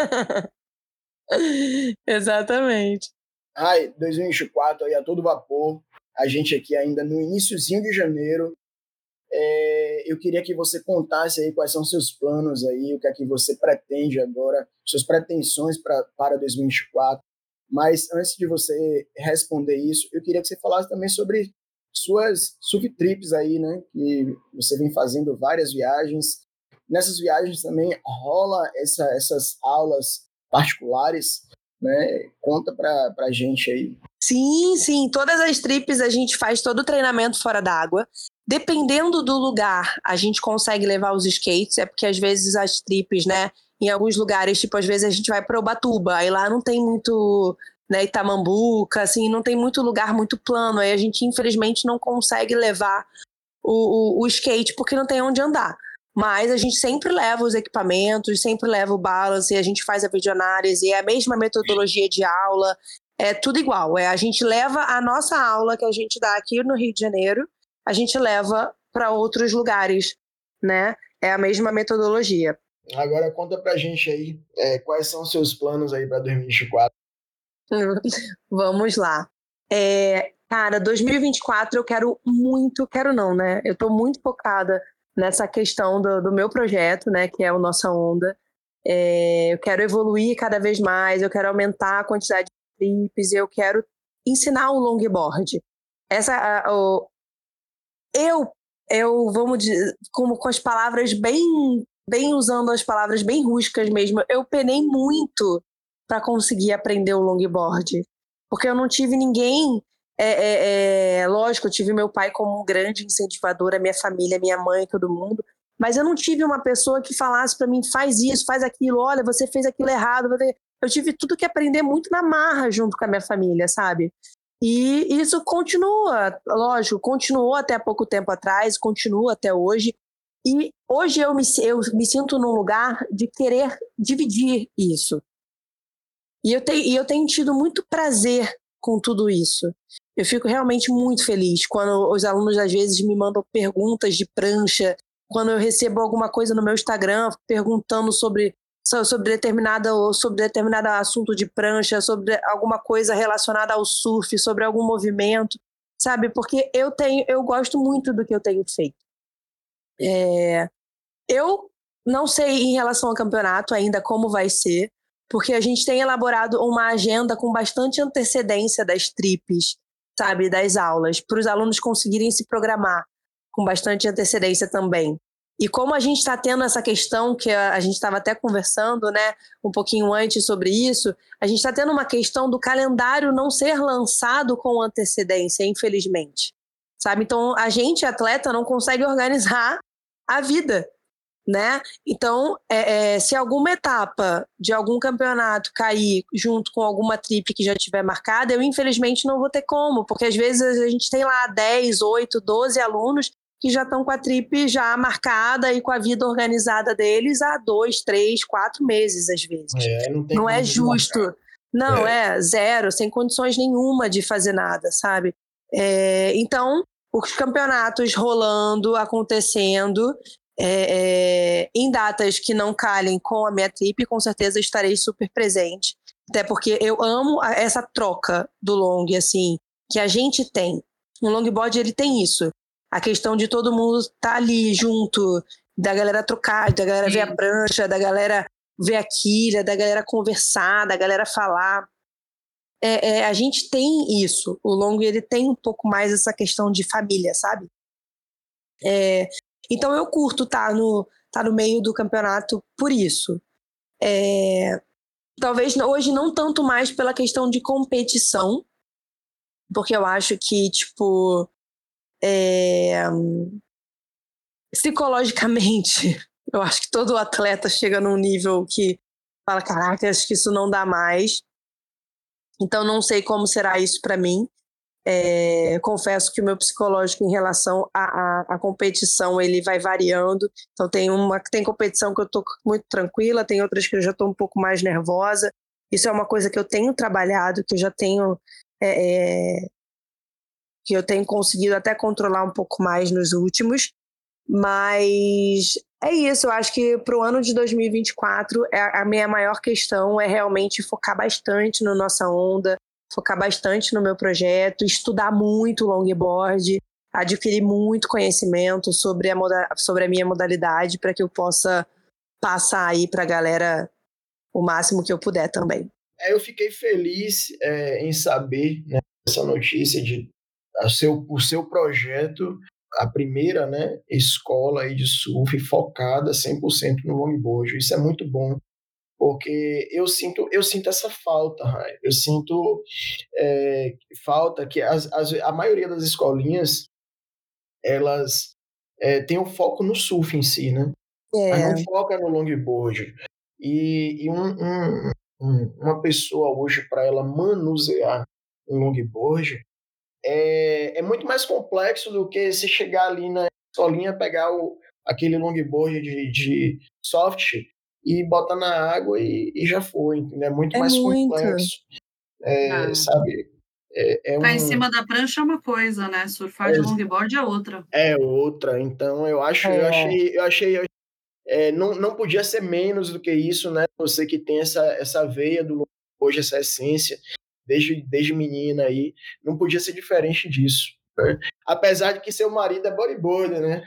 Exatamente. Ai, dois mil e vinte e quatro aí a todo vapor. A gente aqui ainda no iniciozinho de janeiro. É, eu queria que você contasse aí quais são seus planos aí, o que é que você pretende agora, suas pretensões pra, para dois mil e vinte e quatro. Mas antes de você responder isso, eu queria que você falasse também sobre suas subtrips aí, né? Que você vem fazendo várias viagens. Nessas viagens também rola essa, essas aulas particulares, né? Conta pra, pra gente aí. Sim, sim. Todas as trips a gente faz todo o treinamento fora d'água. Dependendo do lugar, a gente consegue levar os skates. É porque às vezes as trips, né? Em alguns lugares, tipo, às vezes a gente vai para Ubatuba. Aí lá não tem muito, né, Itamambuca, assim, não tem muito lugar muito plano. Aí a gente, infelizmente, não consegue levar o, o, o skate porque não tem onde andar. Mas a gente sempre leva os equipamentos, sempre leva o balance, e a gente faz a videoanálise, é a mesma metodologia de aula, é tudo igual. É, a gente leva a nossa aula que a gente dá aqui no Rio de Janeiro, a gente leva para outros lugares, né? É a mesma metodologia. Agora conta pra gente aí, é, quais são os seus planos aí para dois mil e vinte e quatro? Vamos lá. É, cara, dois mil e vinte e quatro eu quero muito, quero não, né? Eu tô muito focada nessa questão do, do meu projeto, né, que é o Nossa Onda. É, eu quero evoluir cada vez mais, eu quero aumentar a quantidade de trips, eu quero ensinar o longboard. Essa, a, o, eu, eu, vamos dizer, como com as palavras bem, bem usando as palavras bem rústicas mesmo, eu penei muito para conseguir aprender o longboard, porque eu não tive ninguém. É, é, é, lógico, eu tive meu pai como um grande incentivador, a minha família, minha mãe, todo mundo, mas eu não tive uma pessoa que falasse para mim, faz isso, faz aquilo, olha, você fez aquilo errado. Eu tive tudo que aprender muito na marra junto com a minha família, sabe? E isso continua, lógico, continuou até pouco tempo atrás, continua até hoje, e hoje eu me, eu me sinto num lugar de querer dividir isso. E eu, te, e eu tenho tido muito prazer com tudo isso. Eu fico realmente muito feliz quando os alunos às vezes me mandam perguntas de prancha, quando eu recebo alguma coisa no meu Instagram perguntando sobre, sobre, determinada, sobre determinado assunto de prancha, sobre alguma coisa relacionada ao surf, sobre algum movimento, sabe? Porque eu, tenho, eu gosto muito do que eu tenho feito. É, eu não sei em relação ao campeonato ainda como vai ser, porque a gente tem elaborado uma agenda com bastante antecedência das trips, sabe, das aulas, para os alunos conseguirem se programar com bastante antecedência também. E como a gente está tendo essa questão, que a, a gente estava até conversando, né, um pouquinho antes sobre isso, a gente está tendo uma questão do calendário não ser lançado com antecedência, infelizmente. Sabe? Então, a gente, atleta, não consegue organizar a vida, né? Então, é, é, se alguma etapa de algum campeonato cair junto com alguma trip que já tiver marcada, eu infelizmente não vou ter como, porque às vezes a gente tem lá dez, oito, doze alunos que já estão com a trip já marcada e com a vida organizada deles há dois, três, quatro meses às vezes. É, não tem não como é justo. Marcar. Não, é. é zero, sem condições nenhuma de fazer nada, sabe? É, então, os campeonatos rolando, acontecendo, É, é, em datas que não calhem com a minha trip, com certeza estarei super presente, até porque eu amo essa troca do long, assim, que a gente tem. O longboard, ele tem isso, a questão de todo mundo estar tá ali junto, da galera trocar, da galera ver a prancha, da galera ver a quilha, da galera conversar, da galera falar. é, é, a gente tem isso. O longo, ele tem um pouco mais essa questão de família, sabe? É, então eu curto estar tá no, tá no meio do campeonato por isso. É, talvez hoje não tanto mais pela questão de competição, porque eu acho que, tipo, é, psicologicamente, eu acho que todo atleta chega num nível que fala, caraca, acho que isso não dá mais. Então não sei como será isso para mim. É, confesso que o meu psicológico em relação à, à, à competição, ele vai variando. Então tem uma tem competição que eu tô muito tranquila, tem outras que eu já tô um pouco mais nervosa. Isso é uma coisa que eu tenho trabalhado, que eu já tenho é, é, que eu tenho conseguido até controlar um pouco mais nos últimos. Mas é isso, eu acho que para o ano de dois mil e vinte e quatro a minha maior questão é realmente focar bastante na nossa onda, focar bastante no meu projeto, estudar muito longboard, adquirir muito conhecimento sobre a, moda- sobre a minha modalidade para que eu possa passar aí para a galera o máximo que eu puder também. É, eu fiquei feliz é, em saber, né, essa notícia de a seu, o seu projeto, a primeira, né, escola aí de surf focada cem por cento no longboard. Isso é muito bom, porque eu sinto, eu sinto essa falta, Rai. Eu sinto é, falta que as, as, a maioria das escolinhas, elas é, têm um foco no surf em si, né? É. Mas não foca no longboard. E, e um, um, um, uma pessoa hoje, para ela manusear um longboard, é, é muito mais complexo do que se chegar ali na escolinha, pegar o, aquele longboard de, de soft e botar na água e, e já foi, entendeu? É muito É mais muito. complexo, é, Ah. sabe? É, é Ficar um, em cima da prancha é uma coisa, né? Surfar de longboard é outra. É outra. Então eu acho, É. eu achei, eu achei, é, não, não podia ser menos do que isso, né? Você que tem essa, essa veia do longboard, essa essência desde, desde menina aí, não podia ser diferente disso, né? Apesar de que seu marido é bodyboarder, né?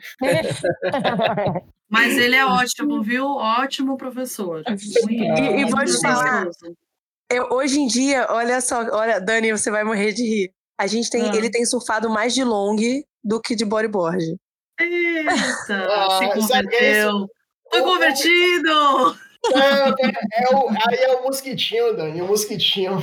Mas ele é ótimo, viu? Ótimo professor. Muito E, e vou te falar, atencioso. eu, hoje em dia, olha só, olha, Dani, você vai morrer de rir. A gente tem, Ah. ele tem surfado mais de long do que de bodyboard. Eita, Ah, se sabe que é isso? converteu. Foi O- o- convertido! Não, é, é o, aí é o mosquitinho, Dani, o mosquitinho.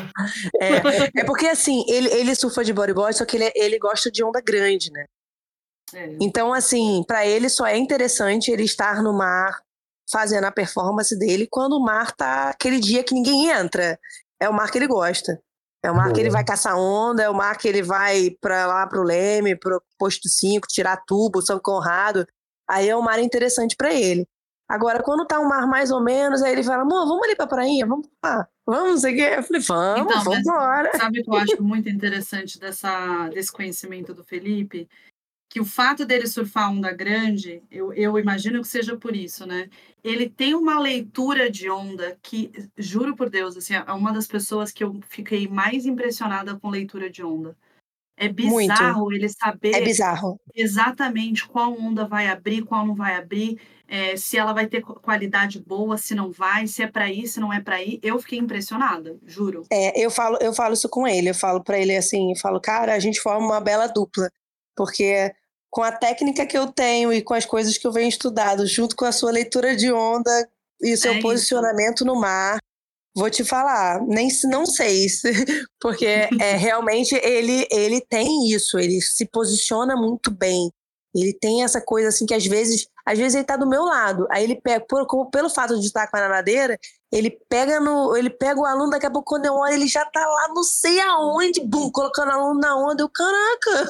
É, é porque assim, ele, ele surfa de bodyboard, só que ele, ele gosta de onda grande, né? É. Então, assim, pra ele só é interessante ele estar no mar fazendo a performance dele quando o mar tá aquele dia que ninguém entra. É o mar que ele gosta. É o mar que ele vai caçar onda, é o mar que ele vai pra lá pro Leme, pro Posto cinco, tirar tubo, São Conrado. Aí é um mar interessante pra ele. Agora, quando tá um mar mais ou menos, aí ele fala, amor, vamos ali pra prainha, vamos lá, vamos, não sei o quê. Eu falei, vamos, Então, vamos mas embora. sabe o que eu acho muito interessante dessa, desse conhecimento do Felipe? Que o fato dele surfar onda grande, eu, eu imagino que seja por isso, né? Ele tem uma leitura de onda que, juro por Deus, assim, é uma das pessoas que eu fiquei mais impressionada com leitura de onda. É bizarro Muito. ele saber É bizarro. exatamente qual onda vai abrir, qual não vai abrir, é, se ela vai ter qualidade boa, se não vai, se é para ir, se não é para ir. Eu fiquei impressionada, juro. É, eu falo, eu falo isso com ele, eu falo pra ele assim, eu falo, cara, a gente forma uma bela dupla, porque com a técnica que eu tenho e com as coisas que eu venho estudado, junto com a sua leitura de onda e o seu É posicionamento isso. no mar, vou te falar, nem não sei, porque é, realmente ele, ele tem isso, ele se posiciona muito bem. Ele tem essa coisa assim que às vezes, às vezes ele tá do meu lado, aí ele pega, por, pelo fato de estar com a nadadeira, ele pega no, ele pega o aluno, daqui a pouco quando eu olho, ele já tá lá não sei aonde, bum, colocando o aluno na onda, eu, caraca!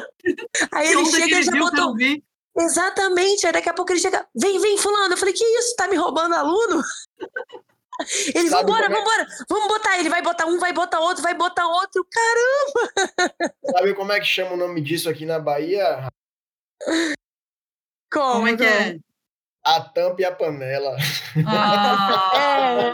Aí Que ele onda que chega e ele já viu que eu botou, não vi? exatamente, aí daqui a pouco ele chega, vem, vem fulano, eu falei, que isso, tá me roubando aluno? Ele, Sabe vambora, como é- vambora, vamos botar ele, vai botar um, vai botar outro, vai botar outro, caramba! Sabe como é que chama o nome disso aqui na Bahia? Como, Como é que é? A tampa e a panela. Ah,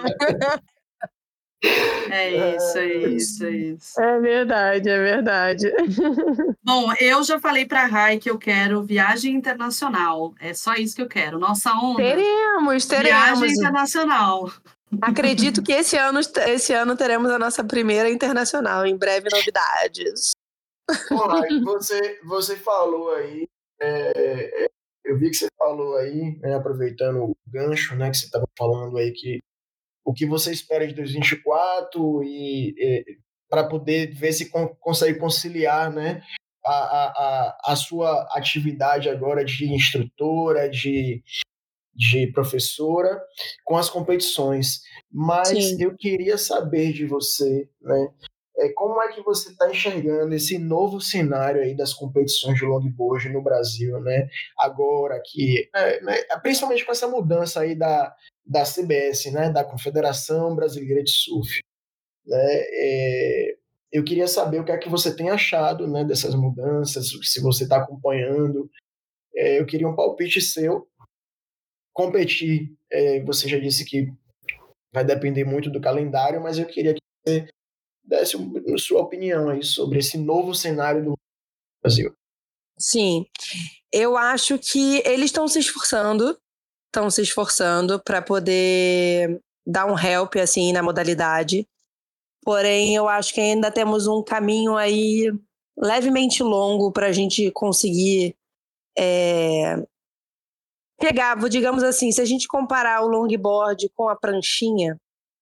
É, é isso, é isso, é isso. é verdade, é verdade. Bom, eu já falei para a Rai que eu quero viagem internacional. É só isso que eu quero. Nossa onda, Teremos, viagem teremos. internacional. Acredito que esse ano, esse ano teremos a nossa primeira internacional. Em breve, novidades. Bom, aí você, você falou aí, é, eu vi que você falou aí, né, aproveitando o gancho, né, que você estava falando aí, que o que você espera de dois mil e vinte e quatro e, e para poder ver se con consegue conciliar, né, a, a, a, a sua atividade agora de instrutora, de, de professora, com as competições. Mas Sim. eu queria saber de você, né, é, como é que você está enxergando esse novo cenário aí das competições de longboard no Brasil, né? Agora que, é, né, principalmente com essa mudança aí da, da C B S, né, da Confederação Brasileira de Surf, né? É, eu queria saber o que é que você tem achado, né, dessas mudanças, se você está acompanhando. É, eu queria um palpite seu. Competir, é, você já disse que vai depender muito do calendário, mas eu queria que você desse a sua opinião aí sobre esse novo cenário do Brasil. Sim, eu acho que eles estão se esforçando, estão se esforçando para poder dar um help assim na modalidade. Porém, eu acho que ainda temos um caminho aí levemente longo para a gente conseguir é, pegar, digamos assim, se a gente comparar o longboard com a pranchinha,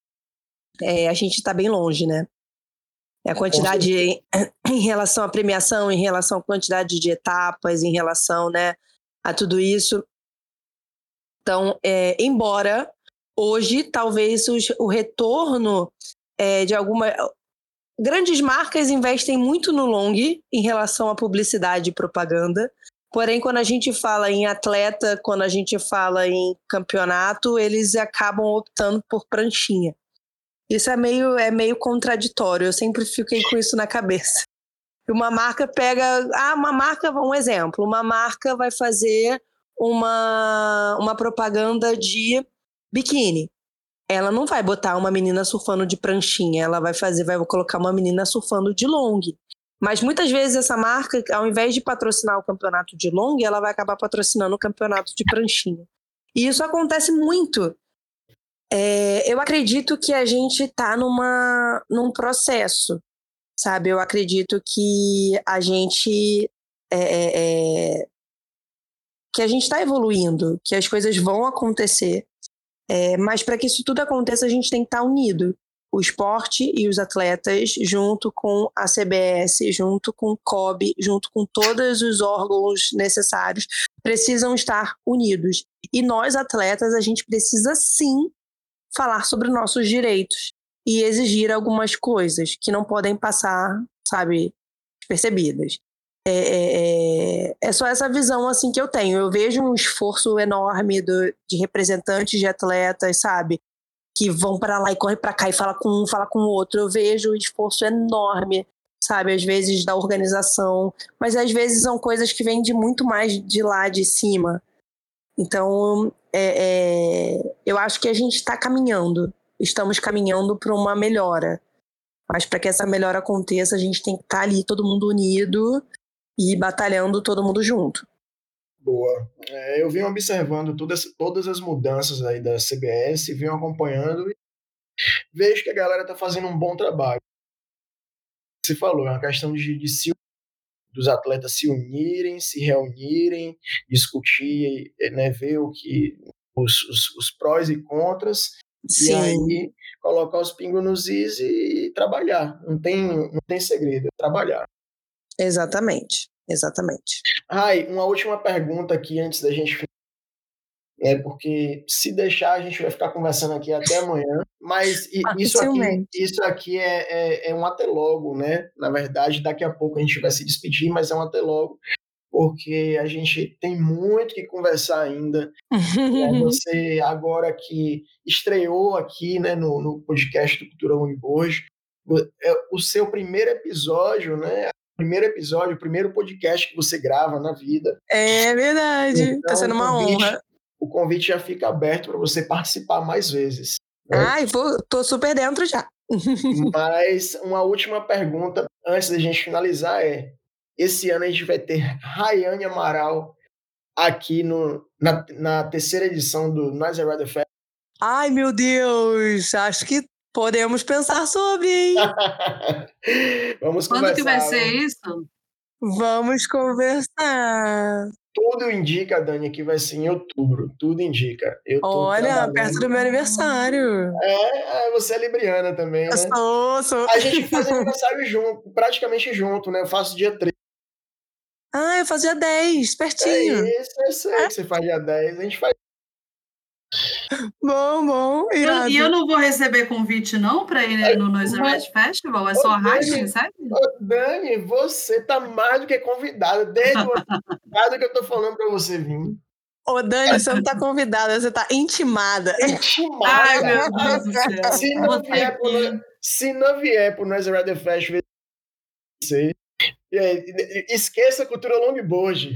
é, a gente está bem longe, né? A quantidade em, em relação à premiação, em relação à quantidade de etapas, em relação, né, a tudo isso. Então, é, embora hoje talvez os, o retorno é, de alguma... Grandes marcas investem muito no long em relação à publicidade e propaganda. Porém, quando a gente fala em atleta, quando a gente fala em campeonato, eles acabam optando por pranchinha. Isso é meio, é meio contraditório, eu sempre fiquei com isso na cabeça. Uma marca pega... Ah, uma marca, um exemplo, uma marca vai fazer uma, uma propaganda de biquíni. Ela não vai botar uma menina surfando de pranchinha, ela vai fazer, vai colocar uma menina surfando de long. Mas muitas vezes essa marca, ao invés de patrocinar o campeonato de long, ela vai acabar patrocinando o campeonato de pranchinha. E isso acontece muito. É, eu acredito que a gente está numa, num processo, sabe? Eu acredito que a gente é, é, que a gente está evoluindo, que as coisas vão acontecer, é, mas para que isso tudo aconteça a gente tem que estar unido. O esporte e os atletas, junto com a C B S, junto com o C O B, junto com todos os órgãos necessários, precisam estar unidos. E nós, atletas, a gente precisa sim falar sobre nossos direitos e exigir algumas coisas que não podem passar, sabe, despercebidas. É, é, é só essa visão assim que eu tenho. Eu vejo um esforço enorme do, de representantes de atletas, sabe, que vão para lá e correm para cá e fala com um, fala com o outro. Eu vejo um esforço enorme, sabe, às vezes da organização, mas às vezes são coisas que vêm de muito mais de lá de cima. Então, é, é, eu acho que a gente está caminhando, estamos caminhando para uma melhora. Mas para que essa melhora aconteça, a gente tem que estar ali, todo mundo unido e batalhando todo mundo junto. Boa. É, eu venho observando todas, todas as mudanças aí da C B S, venho acompanhando e vejo que a galera está fazendo um bom trabalho. Você falou, é uma questão de, de se dos atletas se unirem, se reunirem, discutir, né, ver o que os, os, os prós e contras, Sim. E aí colocar os pingos nos is e trabalhar. Não tem, não tem segredo, é trabalhar. Exatamente, exatamente. Rai, uma última pergunta aqui antes da gente é porque se deixar a gente vai ficar conversando aqui até amanhã, mas isso aqui, isso aqui é, é, é um até logo, né? Na verdade, daqui a pouco a gente vai se despedir, mas é um até logo, porque a gente tem muito que conversar ainda. Né? Você agora que estreou aqui, né, no, no podcast do Cultura Longboard, o seu primeiro episódio, né? Primeiro episódio, o primeiro podcast que você grava na vida. É verdade, então, tá sendo uma convite, honra. O convite já fica aberto para você participar mais vezes. Né? Ai, vou, tô super dentro já. Mas uma última pergunta antes da gente finalizar é: esse ano a gente vai ter Rayane Amaral aqui no, na, na terceira edição do Nós é Rider Fest. Ai, meu Deus! Acho que podemos pensar sobre, hein? Vamos Quando conversar. que vai ser vamos... isso? Vamos conversar. Tudo indica, Dani, que vai ser em outubro. Tudo indica. Eu tô Olha, trabalhando... perto do meu aniversário. É, você é libriana também, Eu né? sou, sou. A gente faz aniversário junto, praticamente junto, né? Eu faço dia três. Ah, eu fazia dez, pertinho. É isso, eu sei que você faz dia dez. A gente faz. Bom, bom, irado. Eu, e eu não vou receber convite, não, para ir no Noise Red Festival? É só a Dani, sabe? Ô, Dani, você tá mais do que convidada. Desde o ano que eu tô falando pra você vir. Ô, Dani, você não tá convidada, você tá intimada. Intimada. Ai, meu Deus do céu. Se não vier pro, se não vier pro Noise Red Festival, você... esqueça a cultura longboard.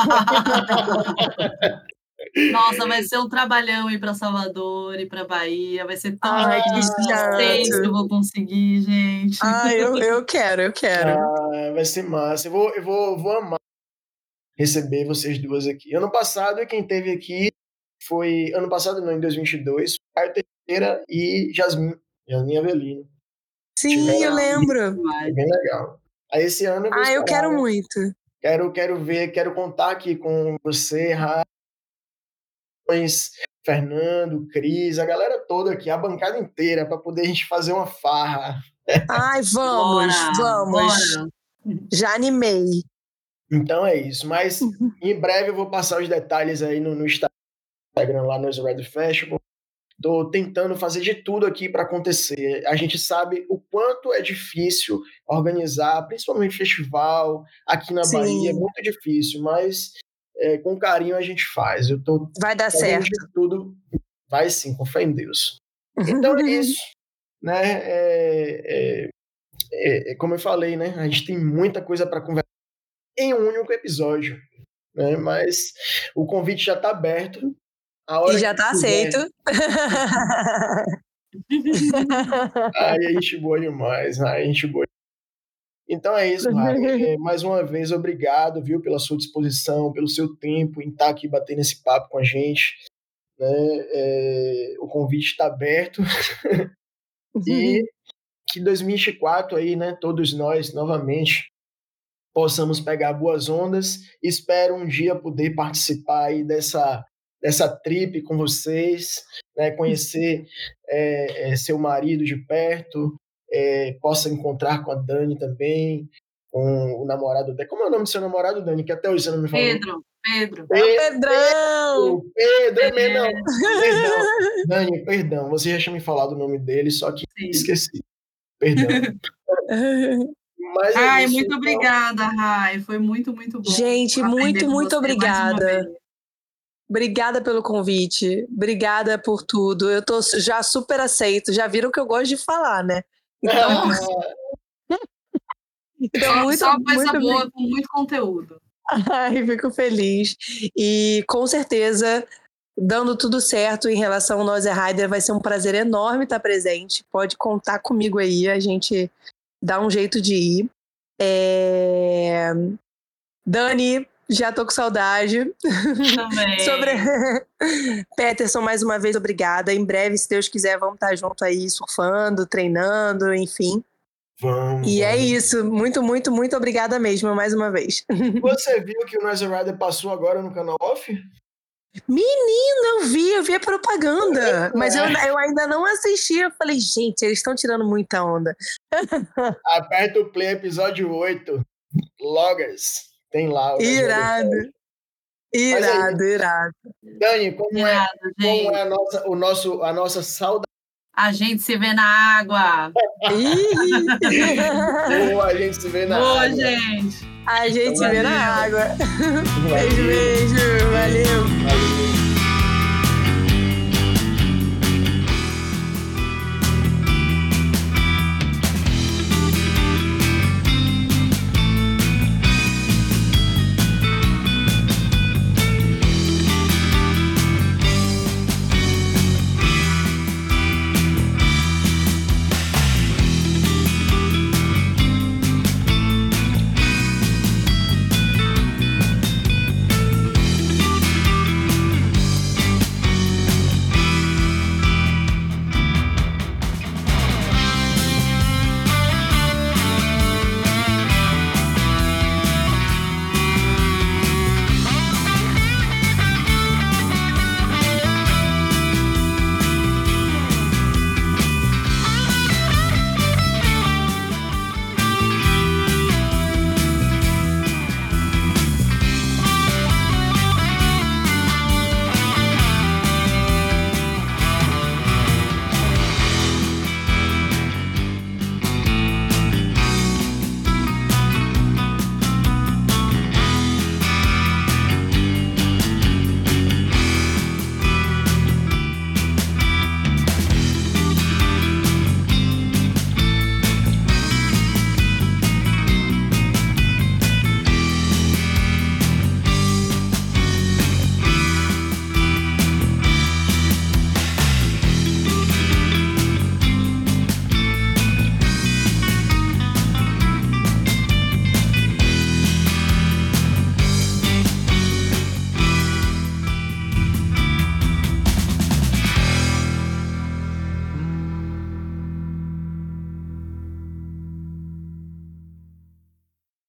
Nossa, vai ser um trabalhão ir para Salvador, ir para Bahia, vai ser tão Ai, que difícil. Não sei se eu vou conseguir, gente. Ah, eu, eu quero, eu quero. Ah, vai ser massa. Eu vou, eu vou, vou amar receber vocês duas aqui. Ano passado, quem teve aqui foi... Ano passado, não, em dois mil e vinte e dois, Caio Teixeira e Jasmin, Jasmin Avelino. Sim, Tiveram eu lembro. Foi bem legal. Aí esse ano eu vou Ah, eu esperar, quero né? muito. Quero, quero ver, quero contar aqui com você, Rafa, Fernando, Cris, a galera toda aqui, a bancada inteira, para poder a gente fazer uma farra. Ai, vamos, Bora, vamos. bora. Já animei. Então é isso, mas em breve eu vou passar os detalhes aí no, no Instagram, lá no Red Festival. Estou tentando fazer de tudo aqui para acontecer. A gente sabe o quanto é difícil organizar, principalmente festival, aqui na Sim. Bahia, é muito difícil, mas é, com carinho a gente faz. Eu tô Vai dar fazendo certo. de tudo. Vai sim, com fé em Deus. Então é isso, né? É, é, é, é, como eu falei, né? A gente tem muita coisa para conversar em um único episódio, né? Mas o convite já está aberto. A hora e já está aceito. Ai, a gente boa demais. Ai, a gente boa. Então é isso, Rafa. É, mais uma vez, obrigado, viu, pela sua disposição, pelo seu tempo em estar aqui batendo esse papo com a gente. Né? É, o convite está aberto. E que dois mil e vinte e quatro aí, né, todos nós, novamente, possamos pegar boas ondas. Espero um dia poder participar aí dessa, dessa trip com vocês, né, conhecer é, é, seu marido de perto, é, possa encontrar com a Dani também, com o namorado dela. Como é o nome do seu namorado, Dani? Que até hoje você não me falou. Pedro, Pedro. É o Pedrão! Pedro, é mesmo, não. Perdão. Dani, perdão, você já tinha me falado o nome dele, só que Sim. esqueci. Perdão. Mas é Ai, isso, muito então... obrigada, Rai. Foi muito, muito bom. Gente, muito, muito obrigada. Obrigada pelo convite. Obrigada por tudo. Eu tô já super aceito. Já viram que eu gosto de falar, né? Então, então só, muito, só coisa muito boa, com muito conteúdo. Ai, fico feliz. E com certeza, dando tudo certo em relação ao Noise Rider, vai ser um prazer enorme estar presente. Pode contar comigo aí, a gente dá um jeito de ir. É... Dani, já tô com saudade. Também. Sobre... Peterson, mais uma vez, obrigada. Em breve, se Deus quiser, vamos estar junto aí, surfando, treinando, enfim. Vamos, e vamos. É isso. Muito, muito, muito obrigada mesmo, mais uma vez. Você viu que o Noise Rider passou agora no canal off? Menina, eu vi, eu vi a propaganda. É. Mas eu, eu ainda não assisti. Eu falei, gente, eles estão tirando muita onda. Aperta o play, episódio oito. Loggers. Tem lá. O irado. Irado, aí, irado. Dani, como, irado, é, como é a nossa, o nosso, a nossa saudade? A gente se vê na água. Boa, a gente se vê na Boa, água. gente. A gente Então, se vê na água. Valeu. Beijo, beijo. Valeu. Valeu.